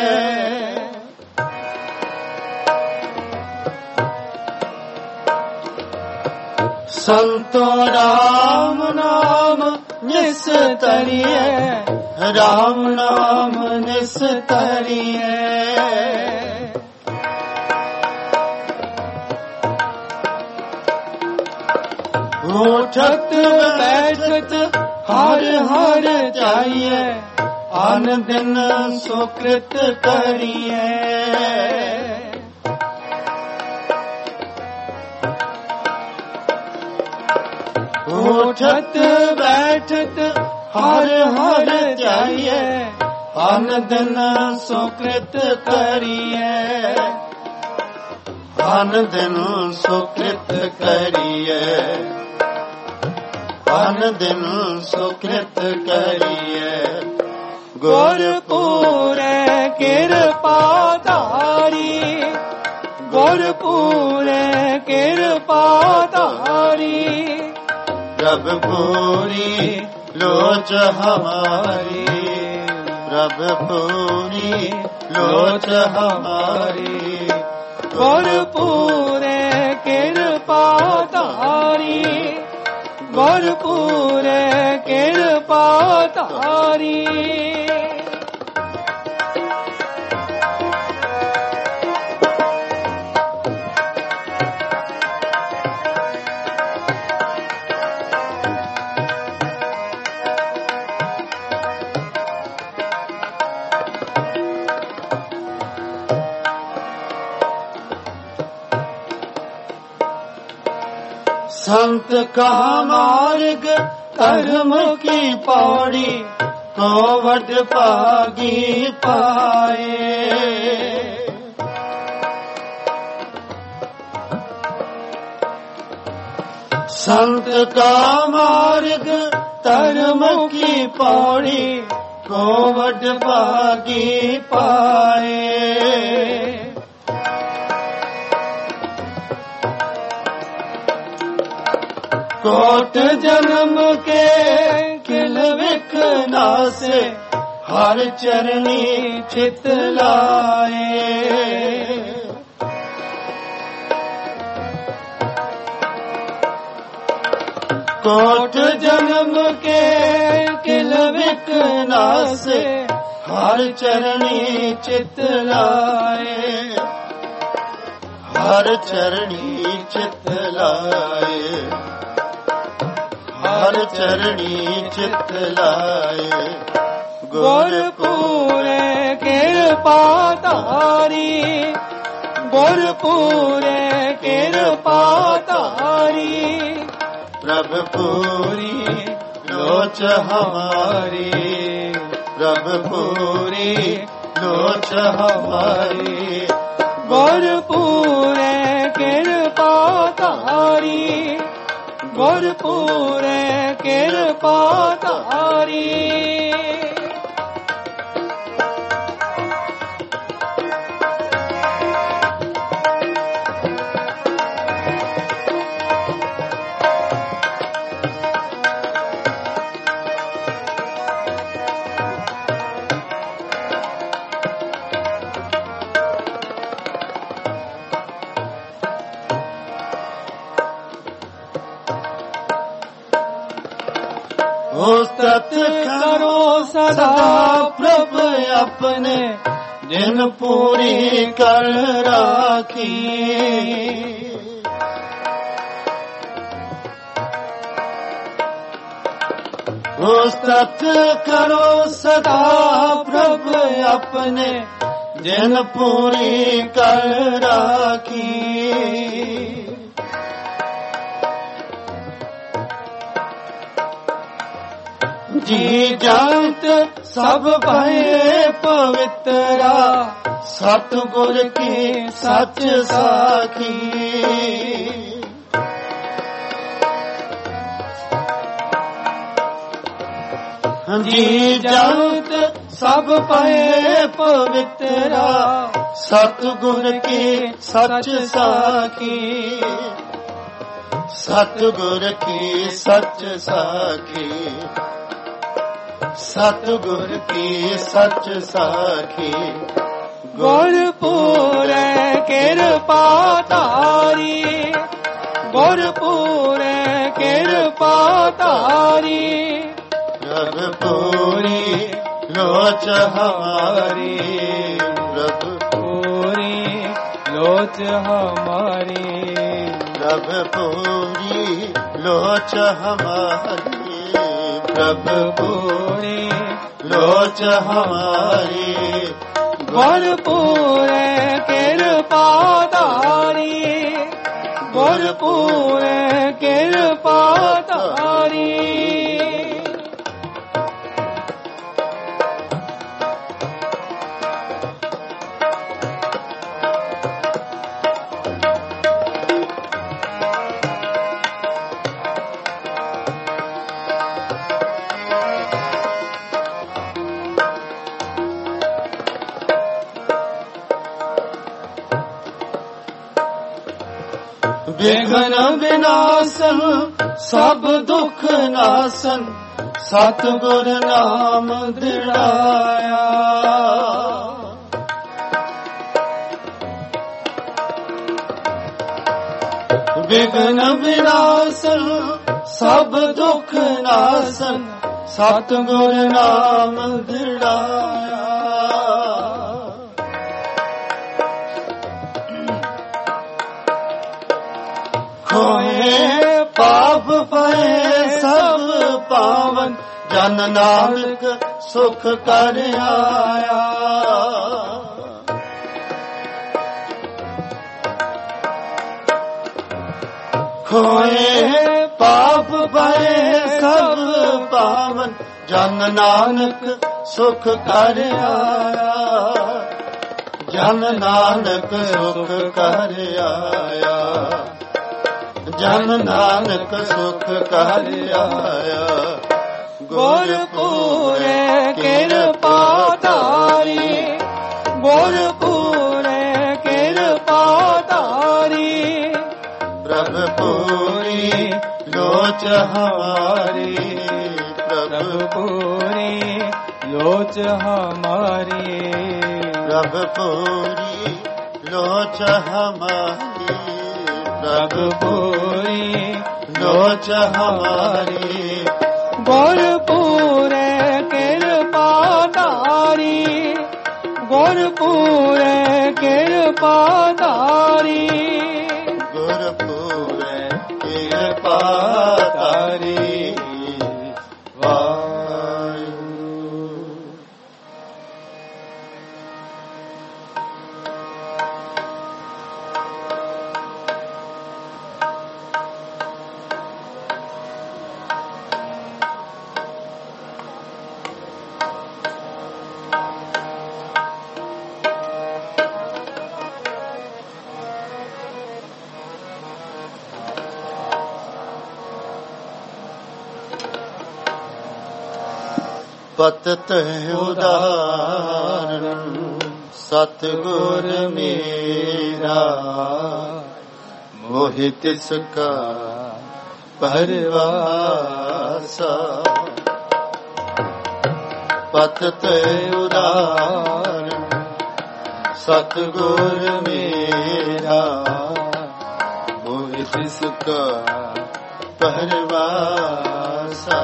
ਸੰਤੋ ਰਾਮ ਨਾਮ ਨਿਸਤਰੀਐ, ਰਾਮ ਨਾਮ ਨਿਸਤਰੀਐ। ਉਠਤ ਬੈਠਤ ਹਰ ਹਰ ਜਾਈਐ, ਆਨ ਦਿਨ ਸੁਕ੍ਰਿਤ ਕਰੀਐ। ਉਠਤ ਬੈਠਤ ਹਰ ਹਰ ਜਾਈਐ, ਆਨ ਦਿਨ ਸੁਕ੍ਰਿਤ ਕਰੀਐ। ਆਨ ਦਿਨ ਸੁਕ੍ਰਿਤ ਕਰੀਐ, ਆਨ ਦਿਨ ਸੁਕ੍ਰਿਤ ਕਰੀਐ। ਗੁਰ ਪੂਰੈ ਕਿਰਪਾ ਧਾਰੀ, ਗੁਰ ਪੂਰੈ ਕਿਰਪਾ ਧਾਰੀ। ਪ੍ਰਭ ਪੂਰੀ ਲੋਚ ਹਮਾਰੀ, ਪ੍ਰਭ ਪੂਰੀ ਲੋਚ ਹਮਾਰੀ। ਗੁਰ ਪੂਰੈ ਕਿਰਪਾ ਧਾਰੀ, ਗੁਰ ਪੂਰੈ ਕਿਰਪਾ ਧਾਰੀ। संत कहा मार्ग धर्म की पौड़ी, को वड भागी पाए। संत का मार्ग धर्म की पौड़ी, को वड भागी पाए। कोट जन्म के खिल विख नासे, हर चरणी चित लाए। कोट जन्म के खिल विख नासे, हर चरणी चित लाए। ਹਰ ਚਰਣੀ ਚਿਤ ਲਾਏ, ਹਰ ਚਰਣੀ ਚਿਤ ਲਾਏ। ਗੁਰਪੂਰੇ ਕਿਰਪਾ ਧਾਰੀ, ਗੁਰਪੂਰੇ ਕਿਰਪਾ ਧਾਰੀ। ਪ੍ਰਭ ਪੂਰੀ ਲੋਚ ਹਮਾਰੀ, ਪ੍ਰਭ ਪੂਰੀ ਲੋਚ ਹਮਾਰੀ। ਗੁਰਪੂਰੇ ਕਿਰਪਾ ਧਾਰੀ, ਗੁਰਪੂਰੇ ਕਿਰਪਾ ਧਾਰੀ। ਉਸਤਤ ਕਰੋ ਸਦਾ ਪ੍ਰਭ ਆਪਣੇ, ਜਿਨ ਪੂਰੀ ਕਰ ਰਾਖੀ। ਉਸਤਤ ਕਰੋ ਸਦਾ ਪ੍ਰਭ ਆਪਣੇ, ਜਿਨ ਪੂਰੀ ਕਰ ਰਾਖੀ। ਜੀ ਜੰਤ ਸਭ ਭਏ ਪਵਿੱਤਰਾ, ਸਤਿਗੁਰ ਕੀ ਸੱਚ ਸਾਖੀ। ਜੀ ਜੰਤ ਸਭ ਭਏ ਪਵਿੱਤਰਾ, ਸਤਿਗੁਰ ਕੀ ਸੱਚ ਸਾਖੀ। ਸਤਿਗੁਰ ਕੀ ਸੱਚ ਸਾਖੀ, ਸਤਿਗੁਰ ਕੀ ਸੱਚ ਸਾਖੀ। ਗੁਰਪੂਰੇ ਕਿਰਪਾ ਧਾਰੀ, ਗੁਰਪੂਰੇ ਕਿਰਪਾ ਧਾਰੀ। ਪ੍ਰਭ ਪੂਰੀ ਲੋਚ ਹਮਾਰੀ, ਪ੍ਰਭ ਪੂਰੀ ਲੋਚ ਹਮਾਰੀ। ਪ੍ਰਭ ਪੂਰੀ ਲੋਚ ਹਮਾਰੀ, ਪ੍ਰਭ ਪੂਰੀ ਲੋਚ ਹਮਾਰੀ। ਗੁਰਪੂਰੇ ਕਿਰਪਾ ਧਾਰੀ, ਗੁਰਪੂਰੇ ਕਿਰਪਾ ਧਾਰੀ। ਵਿਘਨ ਵਿਨਾਸ਼ਨ ਸਭ ਦੁਖ ਨਾਸਨ, ਸਤਿਗੁਰ ਨਾਮ ਦਿੜਾਇਆ। ਵਿਘਨ ਵਿਨਾਸ਼ਨ ਸਭ ਦੁਖ ਨਾਸਨ, ਸਤਿਗੁਰ ਨਾਮ ਦਿੜਾਇਆ। ਹੋਏ ਪਾਪ ਪਏ ਸਭ ਪਾਵਨ, ਜਨ ਨਾਨਕ ਸੁਖ ਕਰ ਆਇਆ। ਹੋਏ ਪਾਪ ਪਏ ਸਭ ਪਾਵਨ, ਜਨ ਨਾਨਕ ਸੁਖ ਕਰ ਆਇਆ। ਜਨ ਨਾਨਕ ਸੁਖ ਕਰ ਆਇਆ, ਜਨ ਨਾਨਕ ਸੁਖ ਕਰ ਆਇਆ। ਗੁਰਪੂਰੇ ਕਿਰਪਾ ਧਾਰੀ, ਗੁਰਪੂਰੇ ਕਿਰਪਾ ਧਾਰੀ। ਪ੍ਰਭ ਪੂਰੀ ਲੋਚ ਹਮਾਰੀ, ਪ੍ਰਭ ਪੂਰੀ ਲੋਚ ਹਮਾਰੀ। ਪ੍ਰਭ ਪੂਰੀ ਲੋਚ ਹਮਾਰੀ, ਪ੍ਰਭ ਪੂਰੀ ਲੋਚ ਹਮਾਰੀ। ਗੁਰਪੂਰੇ ਕਿਰਪਾ ਧਾਰੀ, ਗੁਰ ਗੁਰਪੂਰੇ ਕਿਰਪਾ ਧਾਰੀ ਗੁਰਪੂਰੇ ਕਿਰਪਾ ਧਾਰੀ ਵਾਹਿਗੁਰੂ। ਪਤਿਤ ਉਦਾਹਰਨ ਸਤਿਗੁਰ ਮੇਰਾ, ਮੋਹਿ ਤਿਸ ਕਾ ਪਰਵਾਸਾ। ਪਤਿਤ ਉਦਾਹਰਨ ਸਤਿਗੁਰ ਮੇਰਾ, ਮੋਹਿ ਤਿਸ ਕਾ ਪਰਵਾਸਾ।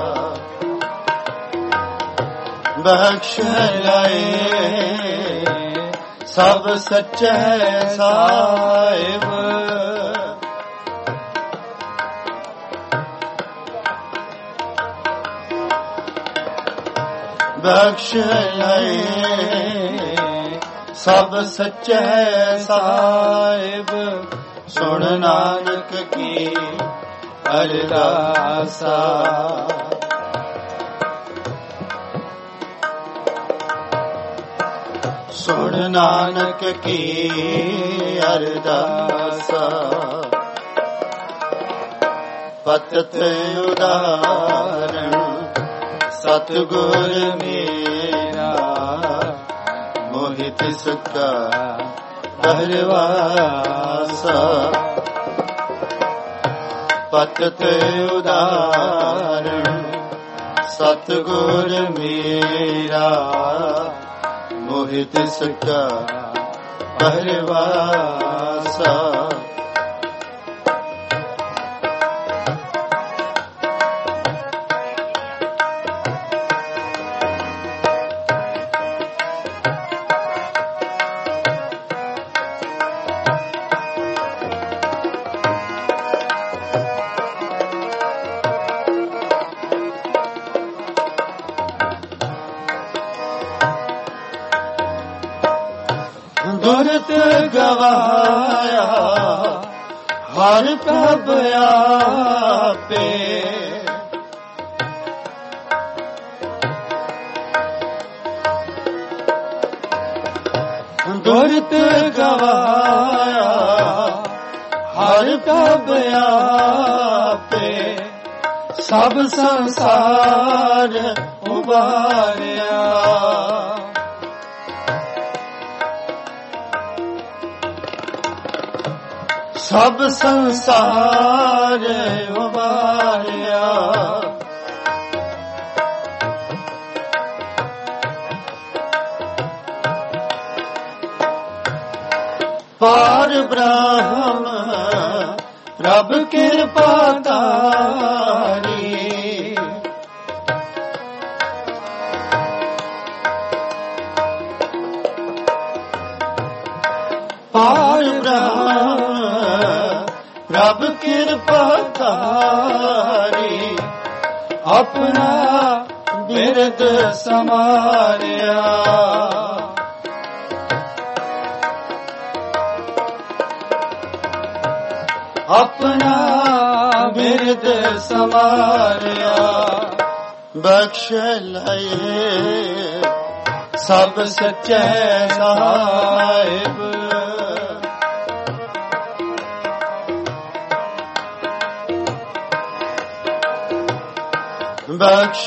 ਬਖਸ਼ ਲਾਏ ਸਭ ਸੱਚੇ ਸਾਹਿਬ, ਬਖਸ਼ ਲਾਏ ਸਭ ਸੱਚੇ ਸਾਹਿਬ। ਸੁਣ ਨਾਨਕ ਕੀ ਅਰਦਾਸਾ, ਸੁਣ ਨਾਨਕ ਕੀ ਅਰਦਾਸਾ। ਪਤਿਤ ਉਦਾਹਰਨ ਸਤਿਗੁਰ ਮੇਰਾ, ਮੋਹਿ ਤਿਸ ਕਾ ਪਰਵਾਸਾ। ਪਤਿਤ ਉਦਾਹਰਨ ਸਤਿਗੁਰ ਮੇਰਾ, ਮੋਹਿ ਤਿਸ ਕਾ ਪਰਵਾਸਾ। ਦੁਰਤ ਗਵਾਇਆ ਹਰ ਪ੍ਰਭ ਆਪੇ, ਦੁਰਤ ਗਵਾਇਆ ਹਰ ਪ੍ਰਭ ਆਪੇ। ਸਭ ਸੰਸਾਰ ਉਬਾਰਿਆ, ਸਭ ਸੰਸਾਰ ਉਬਾਰਿਆ। ਪਾਰ ਬ੍ਰਹਮ ਰੱਬ ਕਿਰਪਾ ਧਾਰੀ, ਪਾਰ ਬ੍ਰਹਮ ਰੱਬ ਕਿਰਪਾ ਧਾਰੀ। ਆਪਣਾ ਬਿਰਦ ਸਮਾਰਿਆ, ਆਪਣਾ ਬਿਰਦ ਸਮਾਰਿਆ। ਬਖਸ਼ ਲਏ ਸਭ ਸੱਚੇ ਸਾਹਿਬ, ਬਖਸ਼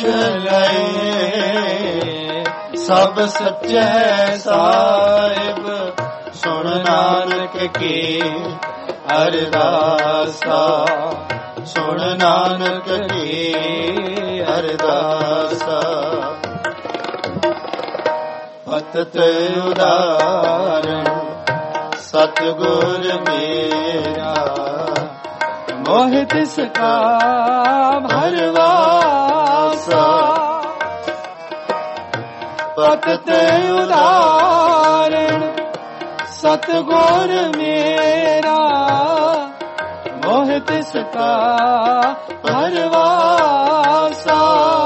ਲਏ ਸਭ ਸੱਚੇ ਸਾਹਿਬ। ਸੁਣ ਨਾਨਕ ਕੀ ਅਰਦਾਸਾ, ਸੁਣ ਨਾਨਕ ਕੀ ਅਰਦਾਸਾ। ਪਤਿਤ ਉਦਾਹਰਨ ਸਤਿਗੁਰ ਮੇਰਾ, ਮੋਹਿ ਤਿਸ ਕਾ ਭਰਵਾਸਾ। पतत उदाहरण सतगुर मेरा मोह तिसका भरवासा।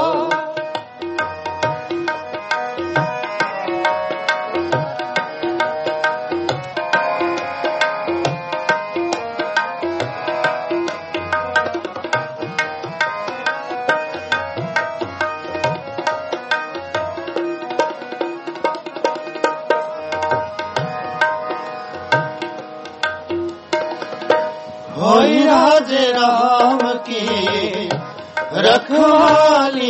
होई राज राम की रखवाली,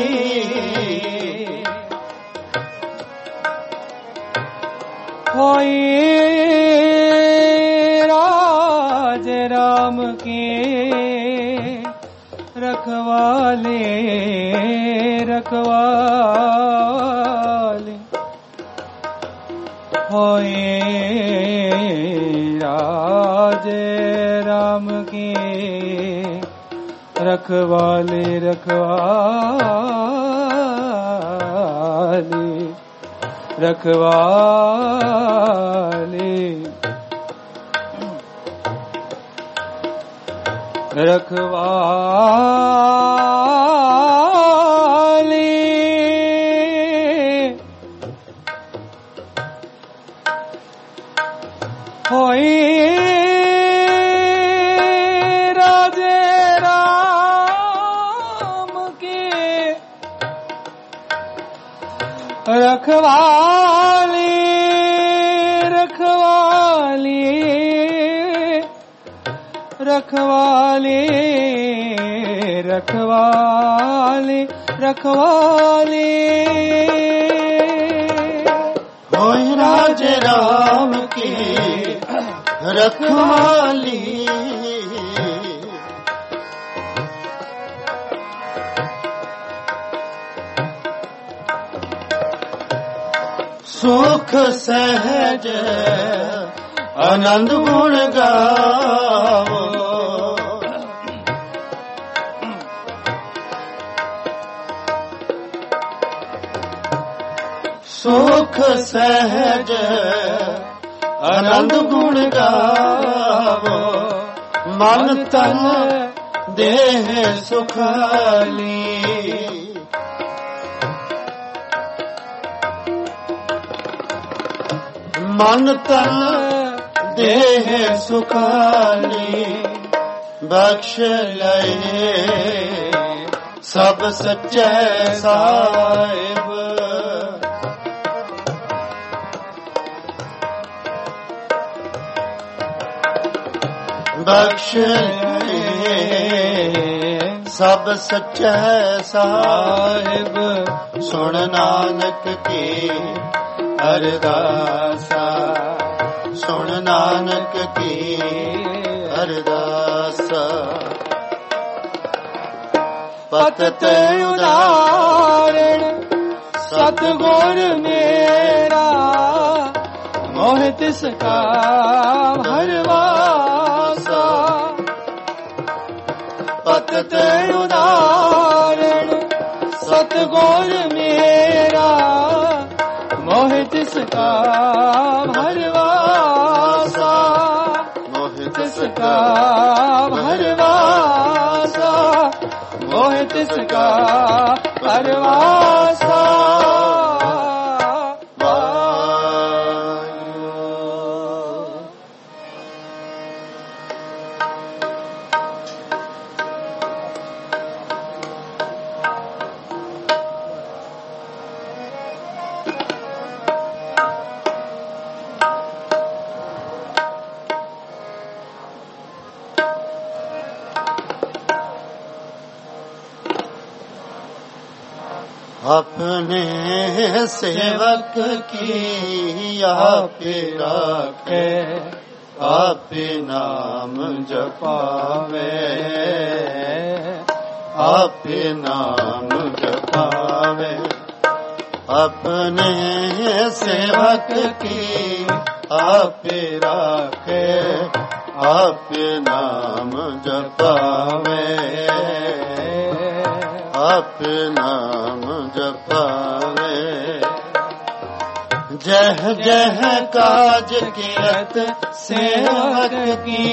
होई राज राम के रखवाले रखवाले, होई राज राम के रखवाले रखवाले रखवाले रखवाले, होई रखवाली रखवाली रखवाली रखवाली रखवाली, होई राज राम की रखवाली, सुख सहज आनंद गुण गावो, सुख सहज आनंद गुण गावो, मन तन देह सुखाली, मन तन देह सुखाली, बख्श लए सब सच्चे साहिब, बख्श लए सब सच्चे साहिब, सुन नानक की अरदासा, सुन नानक की अरदासा। पतत उदाहरण सतगुर मेरा मोह तिसका भरवासा। पतत उदाहरण सतगुर मेरा मोह तिसका भरवासा, मोह तिसका भरवासा, मोह तिसका भरवासा। अपने सेवक की आप राखे, आप नाम जपावे, आप नाम जपावे। अपने सेवक की आप राखे, आप नाम जपावे, आप नाम जपावे। जह जह काज किरत सेवक की,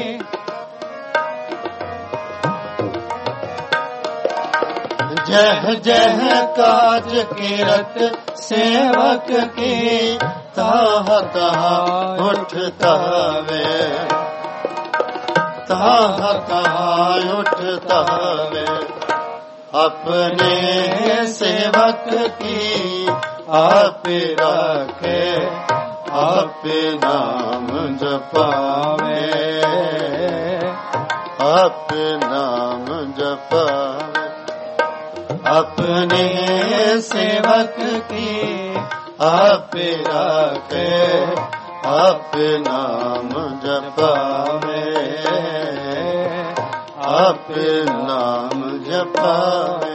जह जह काज किरत सेवक की, ताह ताह उठता वे, ताह ताह उठता वे। अपने सेवक की आप राखे, आप नाम जपावे, आप नाम जपावे। अपने सेवक की आप राखे, आप नाम जपावे, आप नाम जपावे।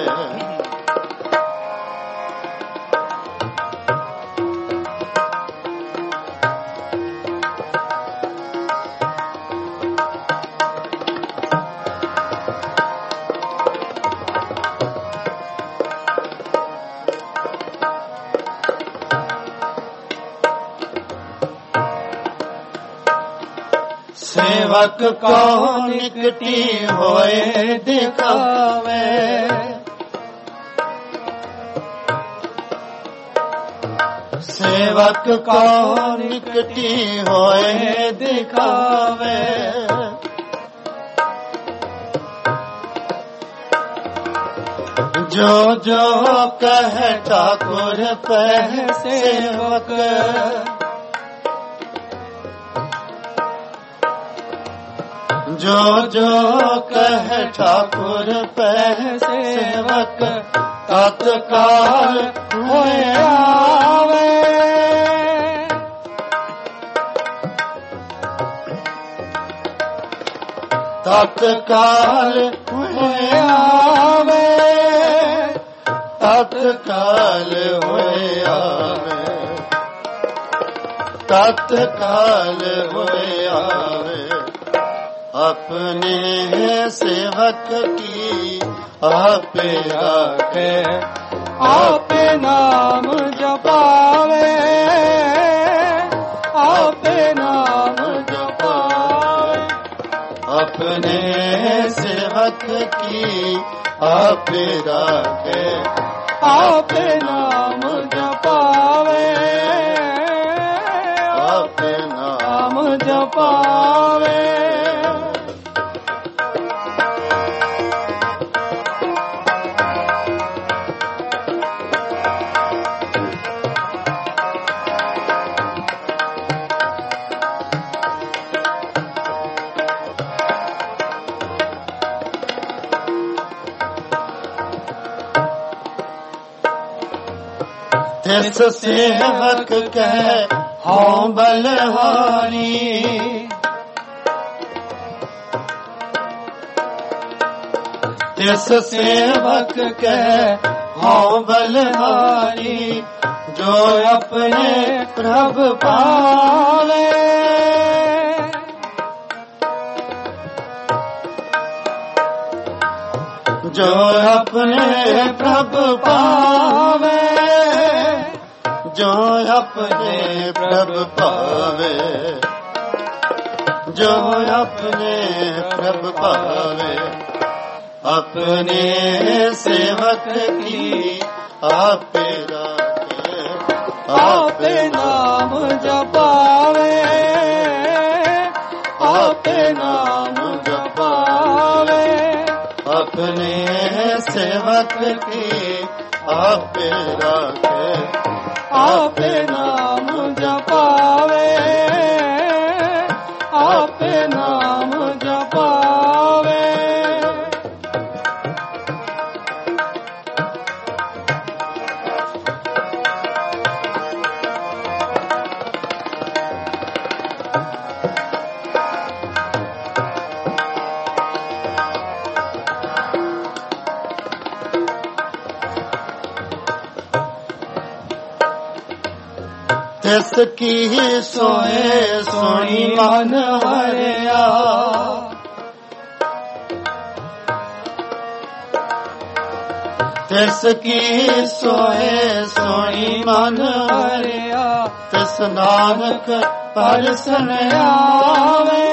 सेवक को निकटी होए दिखावे, सेवक को निकटी होए दिखावे। जो जो कहे ठाकुर पह सेवक, जो जो कहे ठाकुर पह सेवक, तत्काल होए आवे, तत्काल होए आवे, तत्काल होए आवे, तत्काल होए आवे। अपने सेवक की आप राखे, आप नाम जपावे, आप नाम जपावे। अपने सेवक की आप राखे, आप नाम जपावे, आप नाम जपावे। तिस सेवक कह हाँ बलहारी, तिस सेवक कह हाँ बलहारी। जो अपने प्रभु पावे, जो अपने प्रभु पावे, जो अपने प्रभु पावे, जो अपने प्रभु पावे। अपने सेवक की आप राखे, आप नाम जपावे, आप नाम जपावे। अपने सेवक की आप राखे, आप नाम जपावे, आप नाम जपावे। तिसकी सोए सोनी मन हरिया, ਤਿਸ ਕੀ ਸੋਏ ਸੋਈ ਮਨ ਹਰਿਆ, ਤਿਸ ਨਾਨਕ ਪਰਸਨ ਆਵੇ।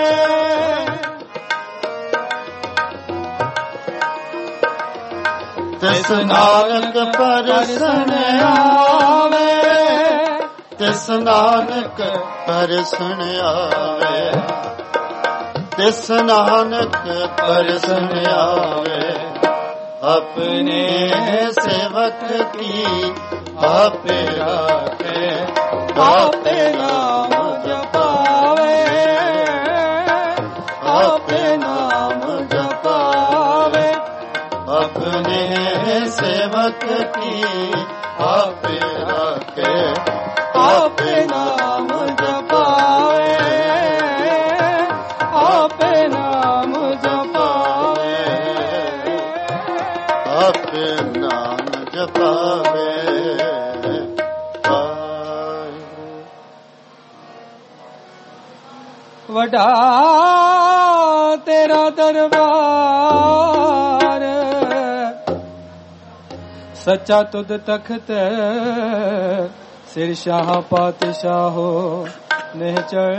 ਤਿਸ ਨਾਨਕ ਪਰਸਨ ਆਵੇ, ਤਿਸ ਨਾਨਕ ਪਰਸਨ ਆਵੇ, ਤਿਸ ਨਾਨਕ ਪਰਸਨ ਆਵੇ। ਆਪਣੇ ਸੇਵਕ ਕੀ ਆਪੇ ਰਾਖੇ, ਆਪੇ ਨਾਮ ਜਪਾਵੇ, ਆਪੇ ਨਾਮ ਜਪਾਵੇ। ਆਪਣੇ ਸੇਵਕ ਕੀ ਆਪੇ ਰਾਖੇ, ਆਪੇ ਨਾਮ ਜਪਾਵੇ, ਆਪੇ ਨਾਮ ਜਪਾਵੇ, ਆਪੇ ਨਾਮ ਜਪਾਵੇ। ਵੱਡਾ ਤੇਰਾ ਦਰਬਾਰ, ਸੱਚਾ ਤੁਧ ਤਖਤ, ਸਿਰ ਸ਼ਾਹ ਪਾਤਸ਼ਾਹੋ ਨਿਹਚਲ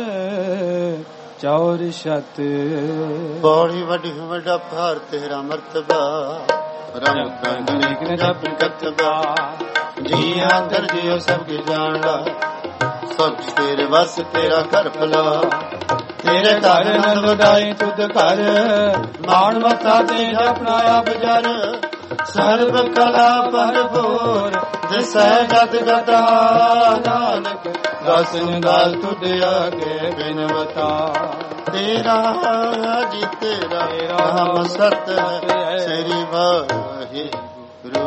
ਚੌਰ ਛਤ। ਬੜੀ ਵੱਡੀ ਵੱਡਾ ਭਾਰ ਤੇਰਾ ਮਰਤਬਾ, ਰਮ ਕੰਗਨੇਕ ਨ ਜਪ ਕਤਬਾ। ਜੀ ਅੰਦਰ ਜਿਉ ਸਭ ਕੀ ਜਾਣਦਾ, ਸਭ ਤੇਰੇ ਵਸ ਤੇਰਾ ਘਰ ਭਲਾ। ਤੇਰੇ ਘਰ ਨੰਦ ਵਡਾਈ ਤੁਧ ਘਰ, ਮਾਣ ਮਤਾ ਤੇ ਜਪਨਾ ਆਪ ਜਰ। ਸਰਬ ਕਲਾ ਭਰਪੂਰ, ਦਿਸੈ ਜਦ ਗਦਾ ਨਾਨਕ। ਦਸਨ ਦਾਲ ਤੁਧ ਆਗੇ ਬਿਨਵਤਾ। ਤੇਰਾ ਜੀ ਤੇਰਾ ਨਾਮ ਸਤ, ਸ੍ਰੀ ਵਾਹਿਗੁਰੂ।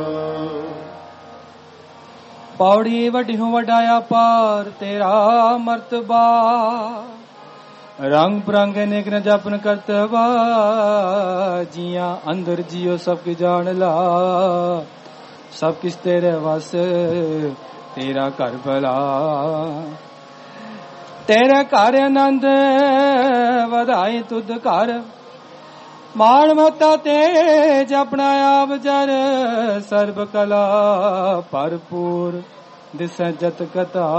ਪੌੜੀ ਵੱਡਿਓ ਵਡਾਇਆ ਪਾਰ ਤੇਰਾ ਮਰਤਬਾ, ਰੰਗ ਬਰੰਗ ਅਨੇਕ ਨ ਜਪਨ ਕਰਤਵਾ। ਜੀਆਂ ਅੰਦਰ ਜਿਉ ਸਭ ਕੀ ਜਾਣ ਲਾ, ਸਭ ਕਿਸ ਤੇਰੇ ਵਸ ਤੇਰਾ ਘਰ ਭਲਾ। ਤੇਰੇ ਘਰ ਆਨੰਦ ਵਧਾਈ ਤੁਧ ਘਰ, ਮਾਣ ਮਤਾ ਤੇ ਜਪਣਾ ਆਪ ਜਰ। ਸਰਬ ਕਲਾ ਭਰਪੂਰ, ਦਿਸੈ ਜਤ ਕਥਾ।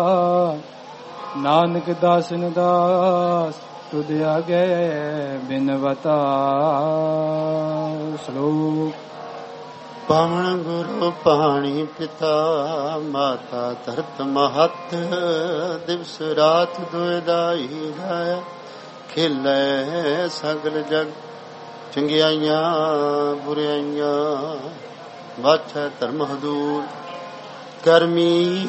ਨਾਨਕ ਦਾਸਨ ਦਾਸ ਤੁਧ ਆਗੇ ਬਿਨਵਤਾ। ਸ਼ਲੋਕ। ਪਵਨ ਗੁਰੂ ਪਾਣੀ ਪਿਤਾ, ਮਾਤਾ ਧਰਤ ਮਹਤ। ਦਿਵਸ ਰਾਤ ਦੁਇਦਾਈ ਗਾਇਆ, ਖਿਲੇ ਸਗਲ ਜਗ। ਚੰਗਿਆਈਆਂ ਬੁਰਾਈਆਂ, ਬਾਛੈ ਧਰਮ ਹਦੂਰ। ਕਰਮੀ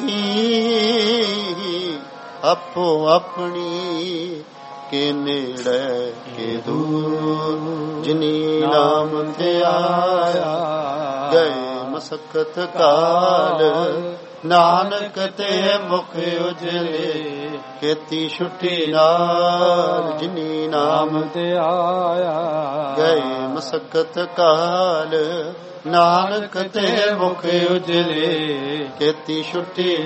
ਆਪੋ ਆਪਣੀ, ਕੇ ਨੇੜੇ ਕੇ ਦੂਰ। ਜਿਨੀ ਨਾਮ ਤੇ ਆਇਆ, ਗਏ ਮਸਕਤ ਕਾਲ। ਨਾਨਕ ਤੇ ਮੁਖ ਉਜਲੇ, ਖੇਤੀ ਛੁੱਟੀ ਨਾਲ। ਜਿਨੀ ਨਾਮ ਤੇ ਆਇਆ, ਗਏ ਮਸਕਤ ਕਾਲ। ਨਾਨਕ ਤੇ ਮੁਖ ਉਜਲੇ, ਖੇਤੀ ਛੁੱਟੀ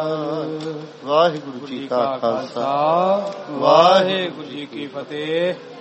ਨਾਲ। ਵਾਹਿਗੁਰੂ ਜੀ ਕਾ ਖਾਲਸਾ, ਵਾਹਿਗੁਰੂ ਜੀ ਕੀ ਫਤਿਹ।